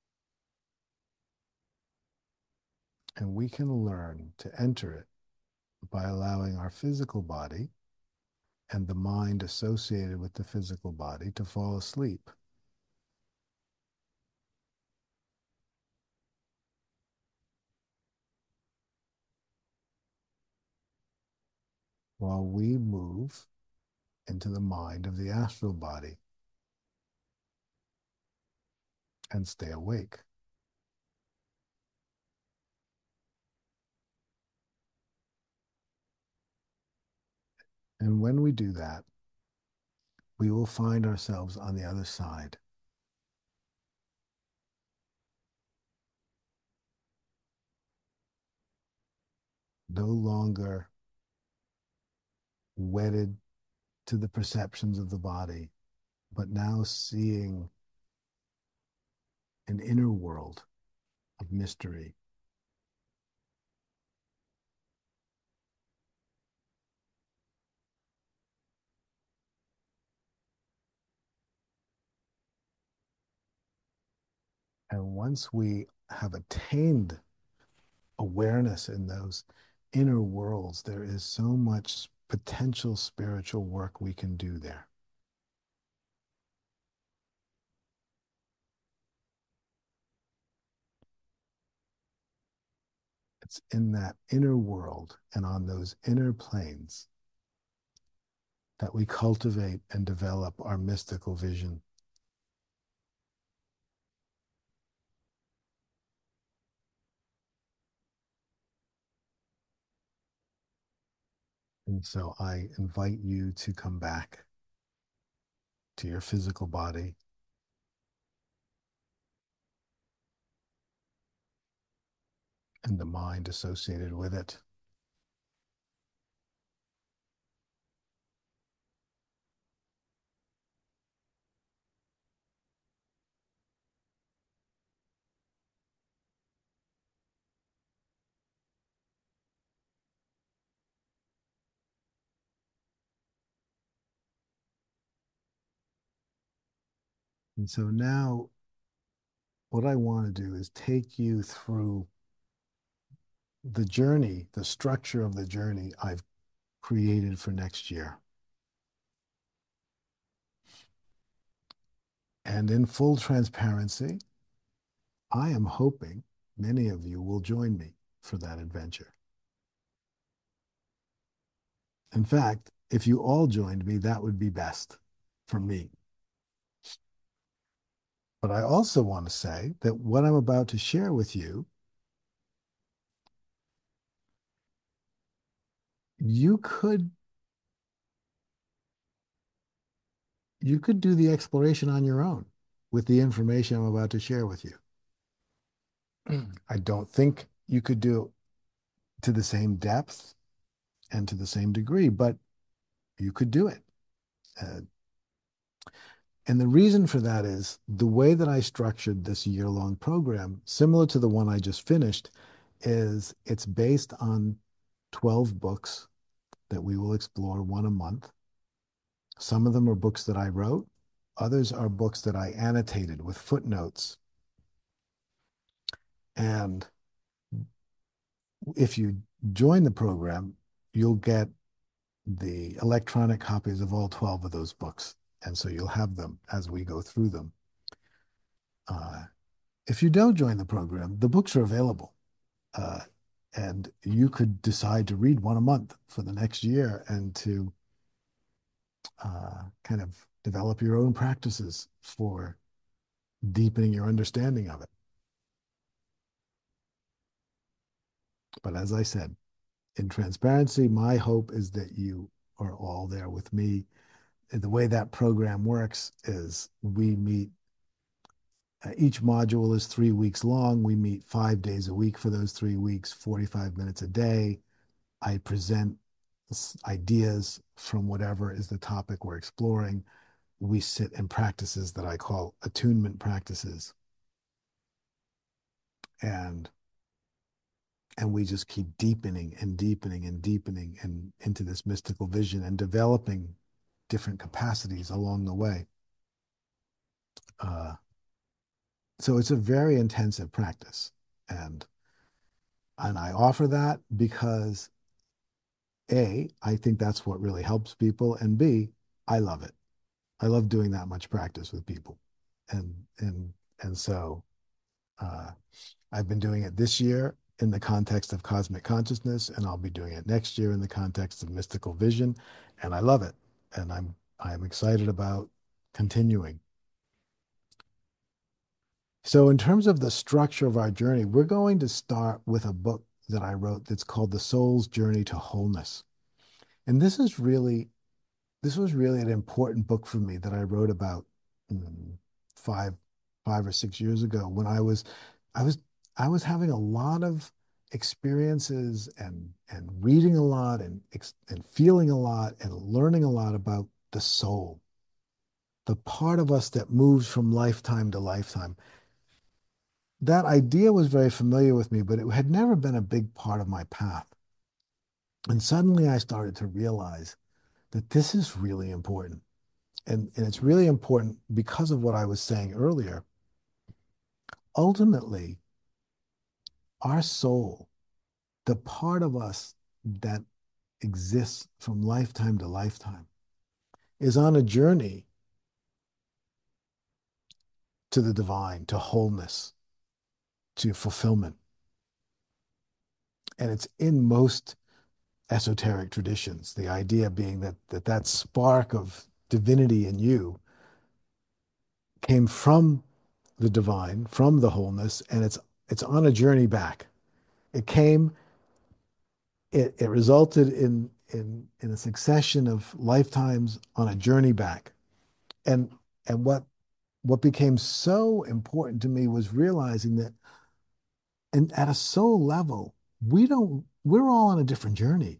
And we can learn to enter it by allowing our physical body and the mind associated with the physical body to fall asleep. While we move into the mind of the astral body and stay awake. And when we do that, we will find ourselves on the other side. No longer wedded to the perceptions of the body, but now seeing an inner world of mystery. And once we have attained awareness in those inner worlds, there is so much potential spiritual work we can do there. It's in that inner world and on those inner planes that we cultivate and develop our mystical vision. And so I invite you to come back to your physical body and the mind associated with it. And so now what I want to do is take you through the journey, the structure of the journey I've created for next year. And in full transparency, I am hoping many of you will join me for that adventure. In fact, if you all joined me, that would be best for me. But I also want to say that what I'm about to share with you, you could you could do the exploration on your own with the information I'm about to share with you. I don't think you could do it to the same depth and to the same degree, but you could do it. Uh, and the reason for that is the way that I structured this year-long program, similar to the one I just finished, is it's based on 12 books that we will explore one a month. Some of them are books that I wrote. Others are books that I annotated with footnotes. And if you join the program, you'll get the electronic copies of all 12 of those books. And so you'll have them as we go through them. Uh, if you don't join the program, the books are available. Uh, and you could decide to read one a month for the next year and to kind of develop your own practices for deepening your understanding of it. But as I said, in transparency, my hope is that you are all there with me. The way that program works is we meet, each module is 3 weeks long. We meet 5 days a week for those 3 weeks, 45 minutes a day. I present ideas from whatever is the topic we're exploring. We sit in practices that I call attunement practices. And we just keep deepening and deepening and deepening and into this mystical vision and developing different capacities along the way. Uh, so it's a very intensive practice, and I offer that because A, I think that's what really helps people, and B, I love it. I love doing that much practice with people, and and and so uh, I've been doing it this year in the context of cosmic consciousness, and I'll be doing it next year in the context of mystical vision, and I love it, and I'm excited about continuing. So, in terms of the structure of our journey, we're going to start with a book that I wrote that's called The Soul's Journey to Wholeness. And this was really an important book for me that I wrote about mm, five, 5 or 6 years ago when I was, I was having a lot of experiences and reading a lot and feeling a lot and learning a lot about the soul, the part of us that moves from lifetime to lifetime. That idea was very familiar with me, but it had never been a big part of my path. And suddenly I started to realize that this is really important. And it's really important because of what I was saying earlier. Ultimately, our soul, the part of us that exists from lifetime to lifetime, is on a journey to the divine, to wholeness, to fulfillment. And it's in most esoteric traditions, the idea being that spark of divinity in you came from the divine, from the wholeness, and it's on a journey back. It came, it resulted in a succession of lifetimes on a journey back. And what became so important to me was realizing that and at a soul level, we're all on a different journey.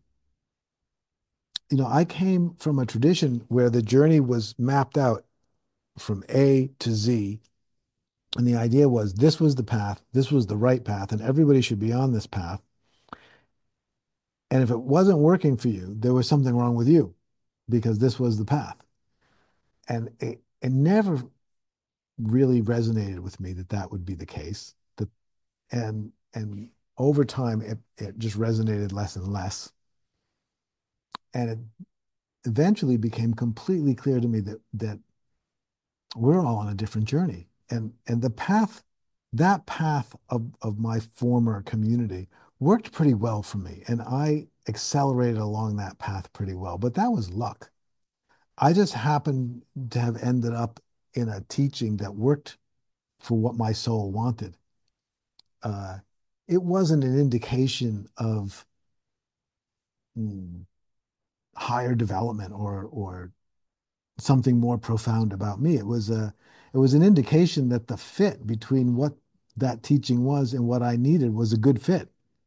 I came from a tradition where the journey was mapped out from A to Z. And the idea was this was the path, this was the right path, and everybody should be on this path. And if it wasn't working for you, there was something wrong with you because this was the path. And it never really resonated with me that that would be the case. And over time, it just resonated less and less. And it eventually became completely clear to me that we're all on a different journey. And the path, that path of my former community worked pretty well for me. And I accelerated along that path pretty well. But that was luck. I just happened to have ended up in a teaching that worked for what my soul wanted. Uh, it wasn't an indication of mm, higher development or something more profound about me. It was an indication that the fit between what that teaching was and what I needed was a good fit.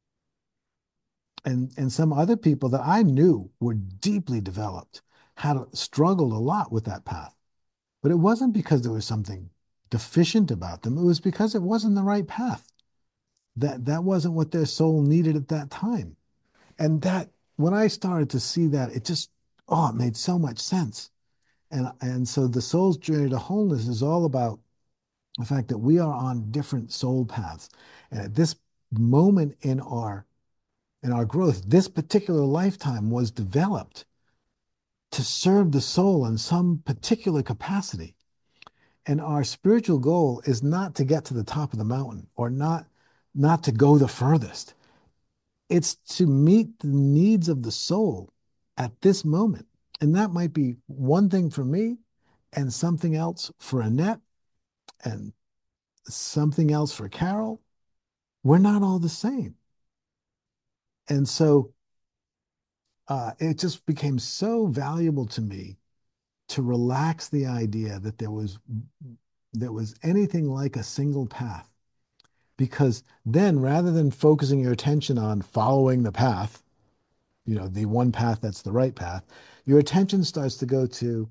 And some other people that I knew were deeply developed had struggled a lot with that path. But it wasn't because there was something deficient about them. It was because it wasn't the right path. That wasn't what their soul needed at that time. And that when I started to see that, it just, oh, it made so much sense. And so the soul's journey to wholeness is all about the fact that we are on different soul paths. And at this moment in our growth, this particular lifetime was developed to serve the soul in some particular capacity. And our spiritual goal is not to get to the top of the mountain or not to go the furthest. It's to meet the needs of the soul at this moment. And that might be one thing for me and something else for Annette and something else for Carol. We're not all the same. And so it just became so valuable to me to relax the idea that there was anything like a single path. Because then rather than focusing your attention on following the path, the one path that's the right path, your attention starts to go to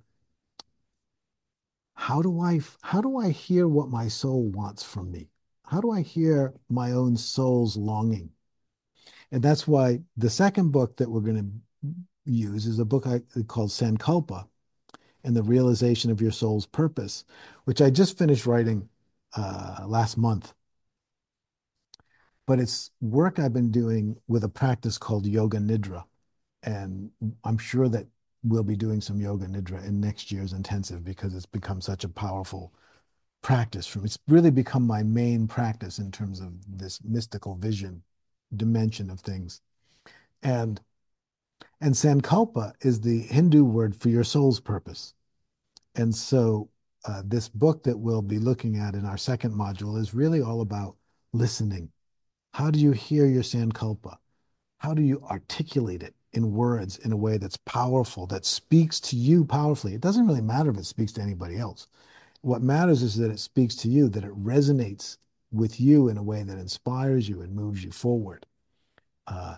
how do I hear what my soul wants from me? How do I hear my own soul's longing? And that's why the second book that we're going to use is a book called Sankalpa and the Realization of Your Soul's Purpose, which I just finished writing last month. But it's work I've been doing with a practice called Yoga Nidra. And I'm sure that we'll be doing some Yoga Nidra in next year's intensive because it's become such a powerful practice for me. It's really become my main practice in terms of this mystical vision dimension of things. And and Sankalpa is the Hindu word for your soul's purpose. And so this book that we'll be looking at in our second module is really all about listening. How do you hear your Sankalpa? How do you articulate it in words in a way that's powerful, that speaks to you powerfully? It doesn't really matter if it speaks to anybody else. What matters is that it speaks to you, that it resonates with you in a way that inspires you and moves you forward. Uh,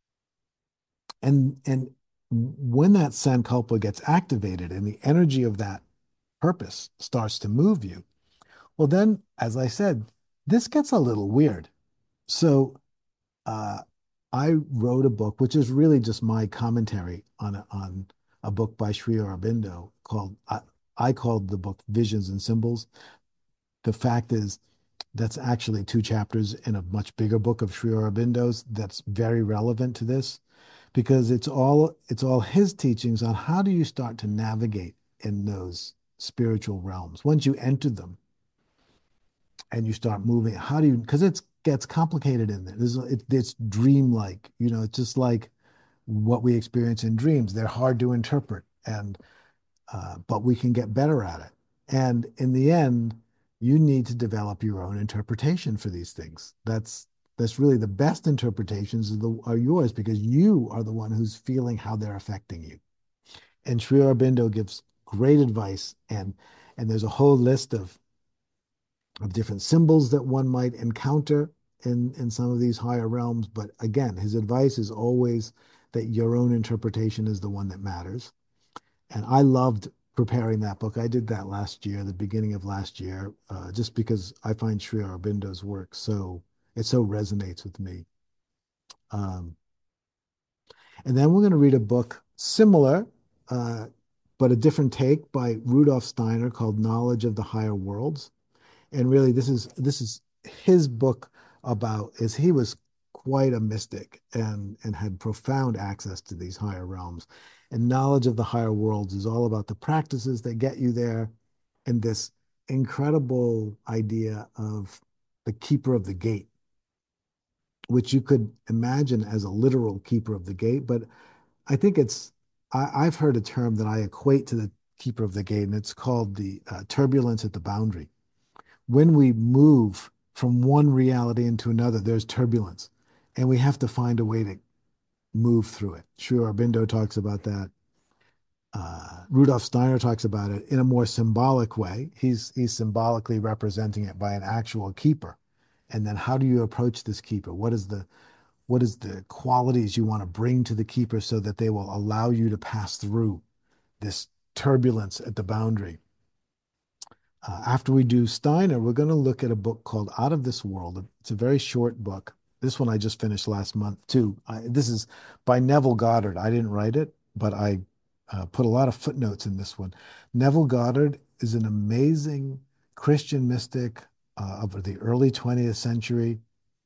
and when that sankalpa gets activated and the energy of that purpose starts to move you, well, then, as I said, this gets a little weird. So uh, I wrote a book, which is really just my commentary on a book by Sri Aurobindo called, I called the book Visions and Symbols. The fact is, that's actually two chapters in a much bigger book of Sri Aurobindo's that's very relevant to this because it's all his teachings on how do you start to navigate in those spiritual realms. Once you enter them and you start moving, how do you, because it gets complicated in there. It's dreamlike, it's just like what we experience in dreams. They're hard to interpret, but we can get better at it. And in the end, you need to develop your own interpretation for these things. That's really the best interpretations are yours because you are the one who's feeling how they're affecting you. And Sri Aurobindo gives great advice, and there's a whole list of different symbols that one might encounter in some of these higher realms. But again, his advice is always that your own interpretation is the one that matters. And I loved preparing that book. I did that last year, the beginning of last year, just because I find Sri Aurobindo's work it so resonates with me. Um, and then we're going to read a book similar, uh, but a different take by Rudolf Steiner called Knowledge of the Higher Worlds. And really, this is his book about, as he was quite a mystic and had profound access to these higher realms. And knowledge of the higher worlds is all about the practices that get you there and this incredible idea of the keeper of the gate, which you could imagine as a literal keeper of the gate. But I think I've heard a term that I equate to the keeper of the gate, and it's called the turbulence at the boundary. When we move from one reality into another, there's turbulence, and we have to find a way to move through it. Sri Aurobindo talks about that. Rudolf Steiner talks about it in a more symbolic way. He's symbolically representing it by an actual keeper. And then how do you approach this keeper? What is the qualities you want to bring to the keeper so that they will allow you to pass through this turbulence at the boundary? After we do Steiner, we're going to look at a book called Out of This World. It's a very short book. This one I just finished last month too. This is by Neville Goddard. I didn't write it, but I put a lot of footnotes in this one. Neville Goddard is an amazing Christian mystic of the early 20th century.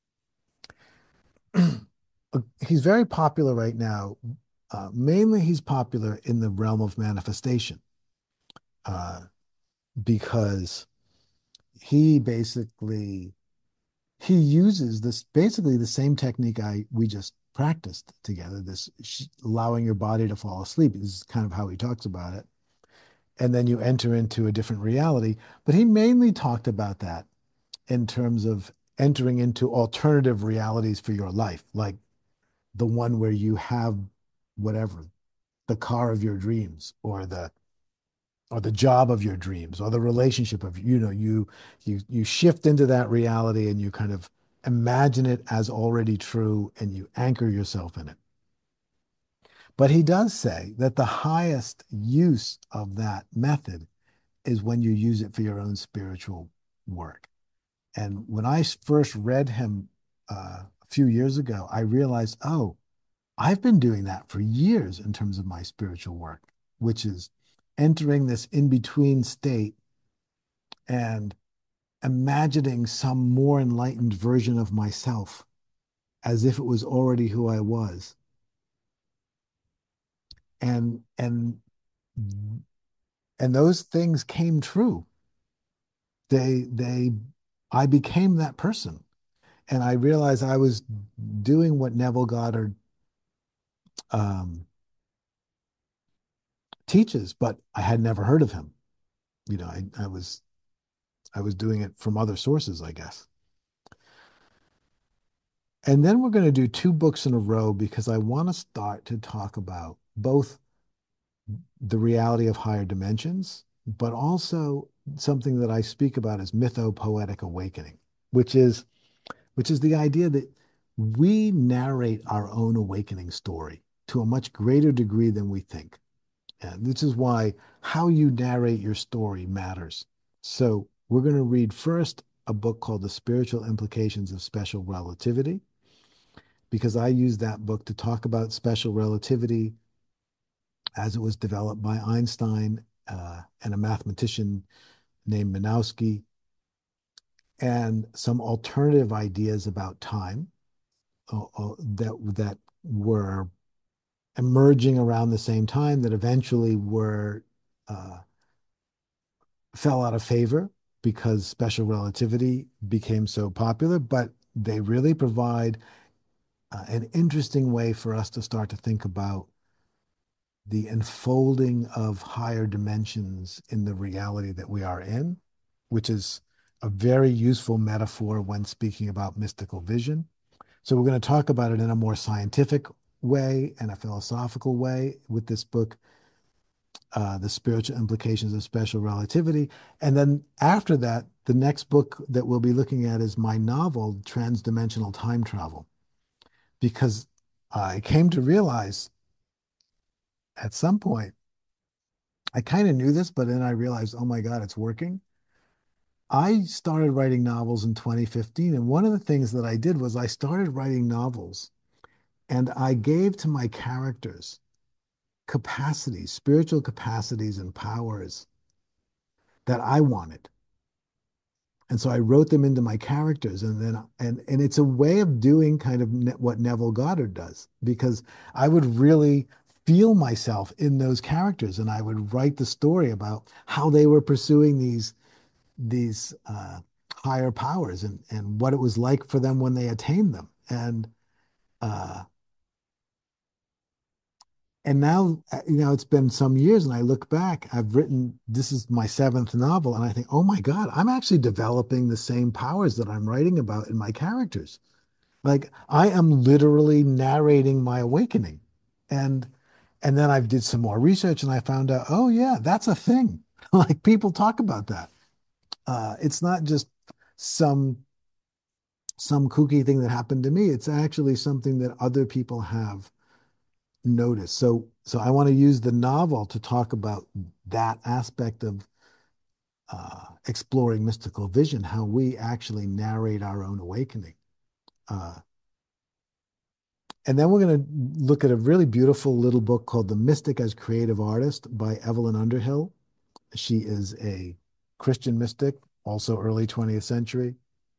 He's very popular right now. Mainly, he's popular in the realm of manifestation uh, because he basically he uses this basically the same technique I we just practiced together. This allowing your body to fall asleep. This is kind of how he talks about it, and then you enter into a different reality. But he mainly talked about that in terms of entering into alternative realities for your life, like the one where you have whatever the car of your dreams or the job of your dreams or the relationship of you shift into that reality and you kind of imagine it as already true and you anchor yourself in it. But he does say that the highest use of that method is when you use it for your own spiritual work. And when I first read him a few years ago, I realized, oh, I've been doing that for years in terms of my spiritual work, which is entering this in between state and imagining some more enlightened version of myself as if it was already who I was. And and those things came true. They I became that person. And I realized I was doing what Neville Goddard um, teaches, but I had never heard of him. I was doing it from other sources, I guess. And then we're going to do two books in a row because I want to start to talk about both the reality of higher dimensions, but also something that I speak about as mythopoetic awakening, which is the idea that we narrate our own awakening story to a much greater degree than we think. And this is why how you narrate your story matters. So we're going to read first a book called The Spiritual Implications of Special Relativity, because I use that book to talk about special relativity as it was developed by Einstein and a mathematician named Minkowski, and some alternative ideas about time that were emerging around the same time that eventually were fell out of favor because special relativity became so popular, but they really provide an interesting way for us to start to think about the enfolding of higher dimensions in the reality that we are in, which is a very useful metaphor when speaking about mystical vision. So we're going to talk about it in a more scientific way and a philosophical way with this book, The Spiritual Implications of Special Relativity. And then after that, the next book that we'll be looking at is my novel, Transdimensional Time Travel, because I came to realize at some point, I kind of knew this, but then I realized, oh my God, it's working. I started writing novels in 2015, and one of the things that I did was I started writing novels and I gave to my characters capacities, spiritual capacities and powers that I wanted. And so I wrote them into my characters, and then and it's a way of doing kind of what Neville Goddard does, because I would really feel myself in those characters, and I would write the story about how they were pursuing these higher powers, and what it was like for them when they attained them. Uh, and now, it's been some years, and I look back, I've written, this is my seventh novel, and I think, oh my God, I'm actually developing the same powers that I'm writing about in my characters. Like I am literally narrating my awakening. And and then I did some more research and I found out, oh yeah, that's a thing. Like people talk about that. It's not just some some kooky thing that happened to me. It's actually something that other people have noticed. So I want to use the novel to talk about that aspect of exploring mystical vision, how we actually narrate our own awakening. Uh, And then we're going to look at a really beautiful little book called The Mystic as Creative Artist by Evelyn Underhill. She is a Christian mystic, also early 20th century.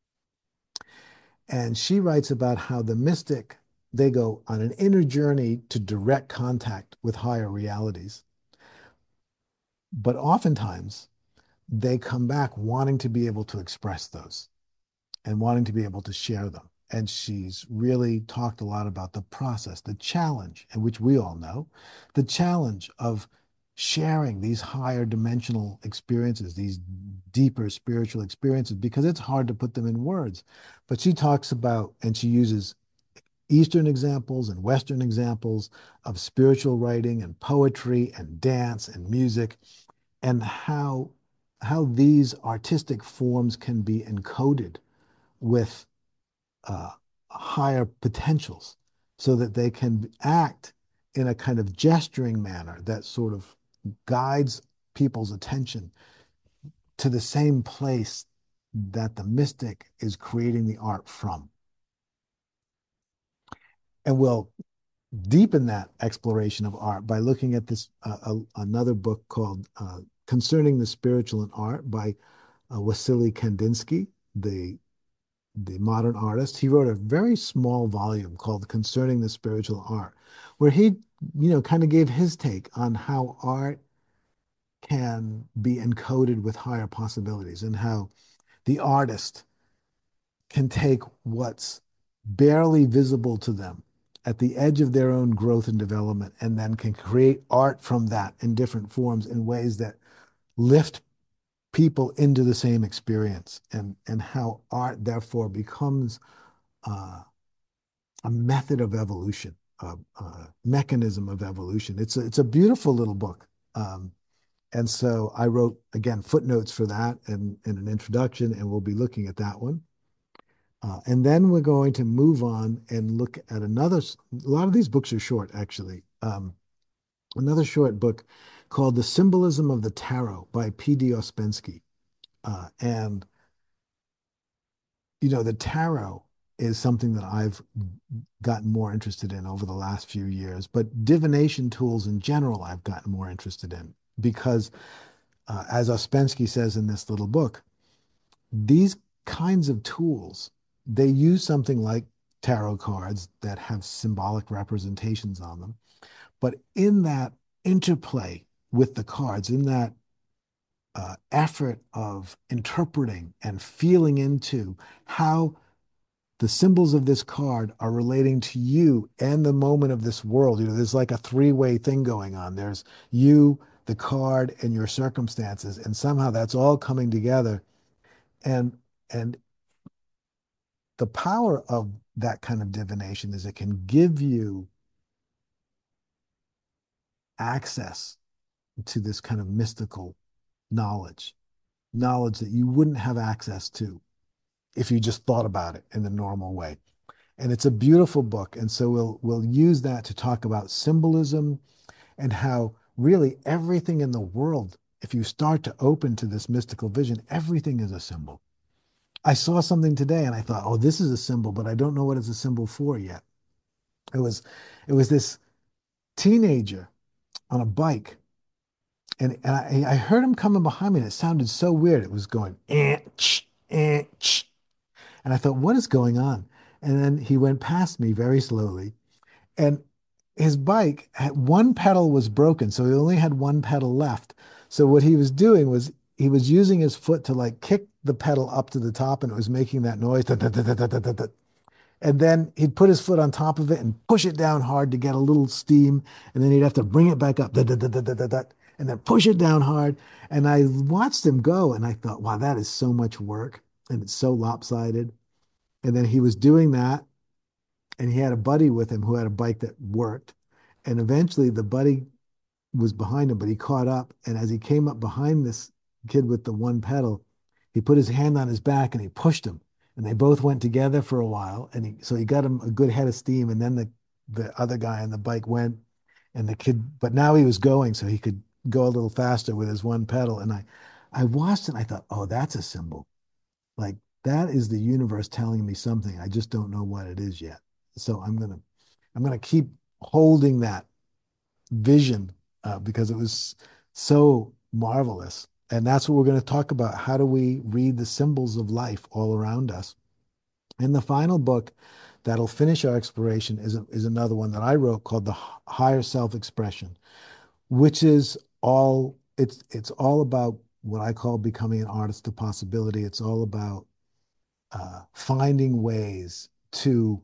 And she writes about how the mystic, they go on an inner journey to direct contact with higher realities. But oftentimes they come back wanting to be able to express those and wanting to be able to share them. And she's really talked a lot about the process, the challenge, and which we all know, the challenge of sharing these higher dimensional experiences, these deeper spiritual experiences, because it's hard to put them in words. But she talks about, and she uses Eastern examples and Western examples of spiritual writing and poetry and dance and music, and how these artistic forms can be encoded with uh, higher potentials so that they can act in a kind of gesturing manner that sort of guides people's attention to the same place that the mystic is creating the art from. And we'll deepen that exploration of art by looking at this another book called Concerning the Spiritual in Art by Wassily Kandinsky, the modern artist. He wrote a very small volume called Concerning the Spiritual Art, where he, kind of gave his take on how art can be encoded with higher possibilities and how the artist can take what's barely visible to them at the edge of their own growth and development and then can create art from that in different forms in ways that lift people into the same experience, and how art therefore becomes uh, a method of evolution, a mechanism of evolution. It's a beautiful little book. And so I wrote again footnotes for that and an introduction, and we'll be looking at that one. And then we're going to move on and look at another. A lot of these books are short, actually. Another short book called "The Symbolism of the Tarot" by P.D. Ouspensky. And the tarot is something that I've gotten more interested in over the last few years, but divination tools in general, I've gotten more interested in because, as Ouspensky says in this little book, these kinds of tools, they use something like tarot cards that have symbolic representations on them. But in that interplay with the cards, in that effort of interpreting and feeling into how the symbols of this card are relating to you and the moment of this world. There's like a three-way thing going on. There's you, the card, and your circumstances, and somehow that's all coming together. And and the power of that kind of divination is it can give you access to this kind of mystical knowledge, knowledge that you wouldn't have access to if you just thought about it in the normal way. And it's a beautiful book. And so we'll use that to talk about symbolism and how really everything in the world, if you start to open to this mystical vision, everything is a symbol. I saw something today and I thought, oh, this is a symbol, but I don't know what it's a symbol for yet. It was it was this teenager on a bike, and I heard him coming behind me, and it sounded so weird. It was going, eh, Tsh. And I thought, what is going on? And then he went past me very slowly. And his bike had one pedal was broken, so he only had one pedal left. So what he was doing was he was using his foot to like kick the pedal up to the top, and it was making that noise. And then he'd put his foot on top of it and push it down hard to get a little steam, and then he'd have to bring it back up, and then push it down hard. And I watched him go, and I thought, wow, that is so much work, and it's so lopsided. And then he was doing that, and he had a buddy with him who had a bike that worked. And eventually the buddy was behind him, but he caught up. And as he came up behind this kid with the one pedal, he put his hand on his back and he pushed him. And they both went together for a while. And so he got him a good head of steam. And then the other guy on the bike went, and the kid, but now he was going, so he could go a little faster with his one pedal. And I watched it and I thought, oh, that's a symbol. Like that is the universe telling me something. I just don't know what it is yet. So I'm gonna keep holding that vision because it was so marvelous. And that's what we're going to talk about. How do we read the symbols of life all around us? And the final book that'll finish our exploration is another one that I wrote called The Higher Self-Expression, which is it's all about what I call becoming an artist of possibility. It's all about finding ways to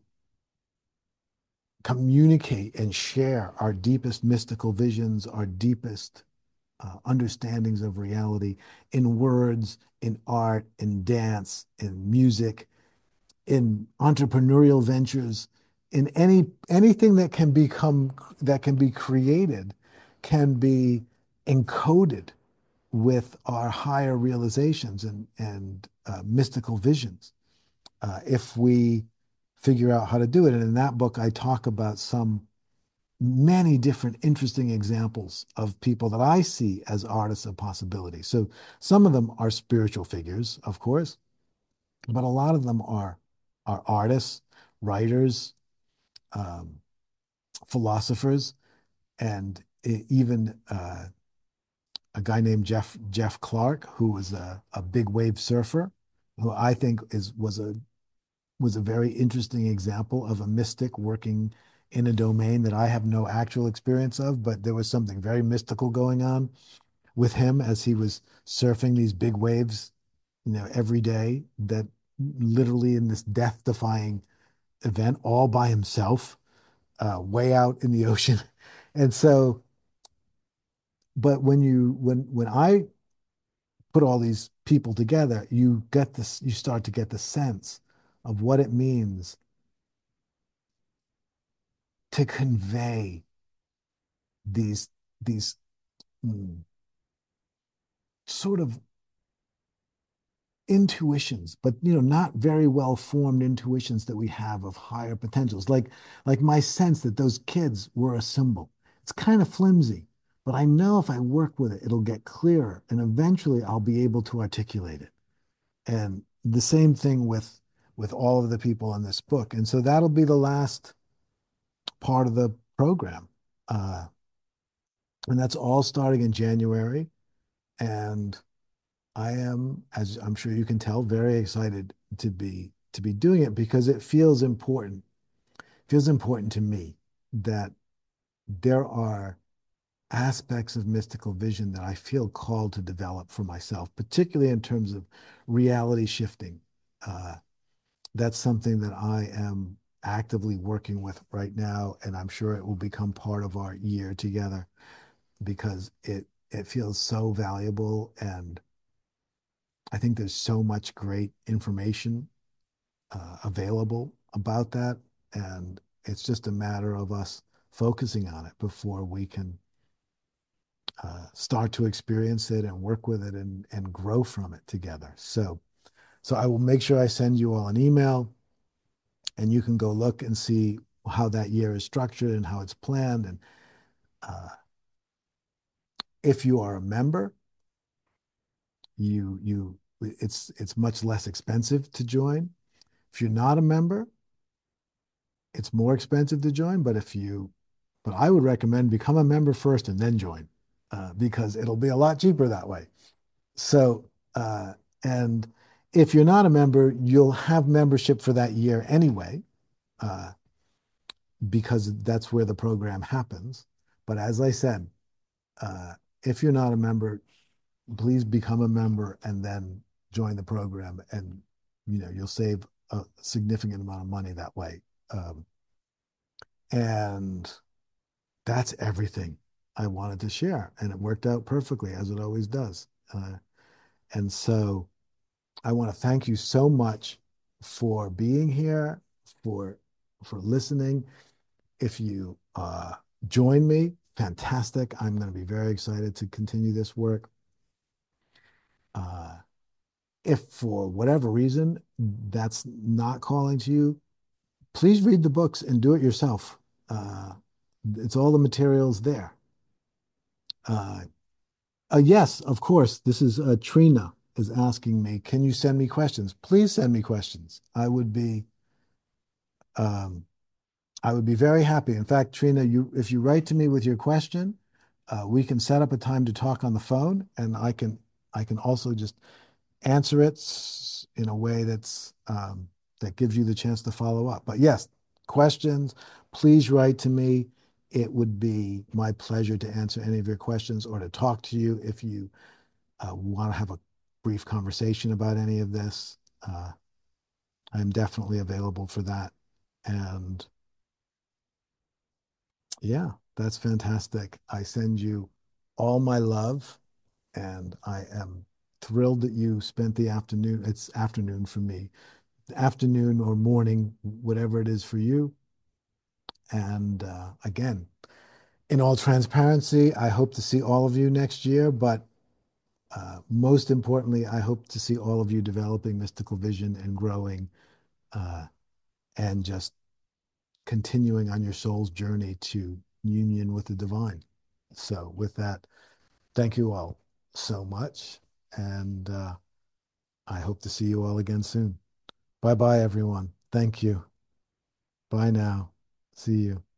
communicate and share our deepest mystical visions, our deepest understandings of reality in words, in art, in dance, in music, in entrepreneurial ventures, in anything that can be created, can be encoded with our higher realizations and mystical visions if we figure out how to do it. And in that book, I talk about many different interesting examples of people that I see as artists of possibility. So some of them are spiritual figures, of course, but a lot of them are artists, writers, um, philosophers, and even a guy named Jeff Clark, who was a big wave surfer, who I think was a very interesting example of a mystic working in a domain that I have no actual experience of, but there was something very mystical going on with him as he was surfing these big waves, every day that literally in this death-defying event all by himself, way out in the ocean. And so, but when I put all these people together, you start to get the sense of what it means to convey these these mm, sort of intuitions, but not very well formed intuitions that we have of higher potentials. Like my sense that those kids were a symbol. It's kind of flimsy, but I know if I work with it, it'll get clearer, and eventually I'll be able to articulate it. And the same thing with all of the people in this book. And so that'll be the last part of the program. Uh, and that's all starting in January. And I am, as I'm sure you can tell, very excited to be doing it because it feels important. It feels important to me that there are aspects of mystical vision that I feel called to develop for myself, particularly in terms of reality shifting. Uh, that's something that I am actively working with right now, and I'm sure it will become part of our year together because it feels so valuable, and I think there's so much great information available about that, and it's just a matter of us focusing on it before we can start to experience it and work with it and grow from it together. So I will make sure I send you all an email, and you can go look and see how that year is structured and how it's planned. And uh, if you are a member, it's much less expensive to join. If you're not a member, it's more expensive to join. But I would recommend become a member first and then join, because it'll be a lot cheaper that way. So, and if you're not a member, you'll have membership for that year anyway, uh, because that's where the program happens. But as I said, uh, if you're not a member, please become a member and then join the program, and you'll save a significant amount of money that way. Um, and that's everything I wanted to share, and it worked out perfectly as it always does. And so I want to thank you so much for being here, for for listening. If you join me, fantastic. I'm going to be very excited to continue this work. Uh, if for whatever reason that's not calling to you, please read the books and do it yourself. Uh, it's all the materials there. Uh, yes, of course. This is Trina is asking me, can you send me questions? Please send me questions. Um, I would be very happy. In fact, Trina, if you write to me with your question, we can set up a time to talk on the phone, and I can also just answer it in a way that gives you the chance to follow up. But yes, questions, please write to me. It would be my pleasure to answer any of your questions or to talk to you if you want to have a brief conversation about any of this. I'm definitely available for that. And yeah, that's fantastic. I send you all my love, and I am thrilled that you spent the afternoon. It's afternoon for me, afternoon or morning, whatever it is for you. And again, in all transparency, I hope to see all of you next year. But most importantly, I hope to see all of you developing mystical vision and growing uh, and just continuing on your soul's journey to union with the divine. So, with that, thank you all so much. And I hope to see you all again soon. Bye bye, everyone. Thank you. Bye now. See you.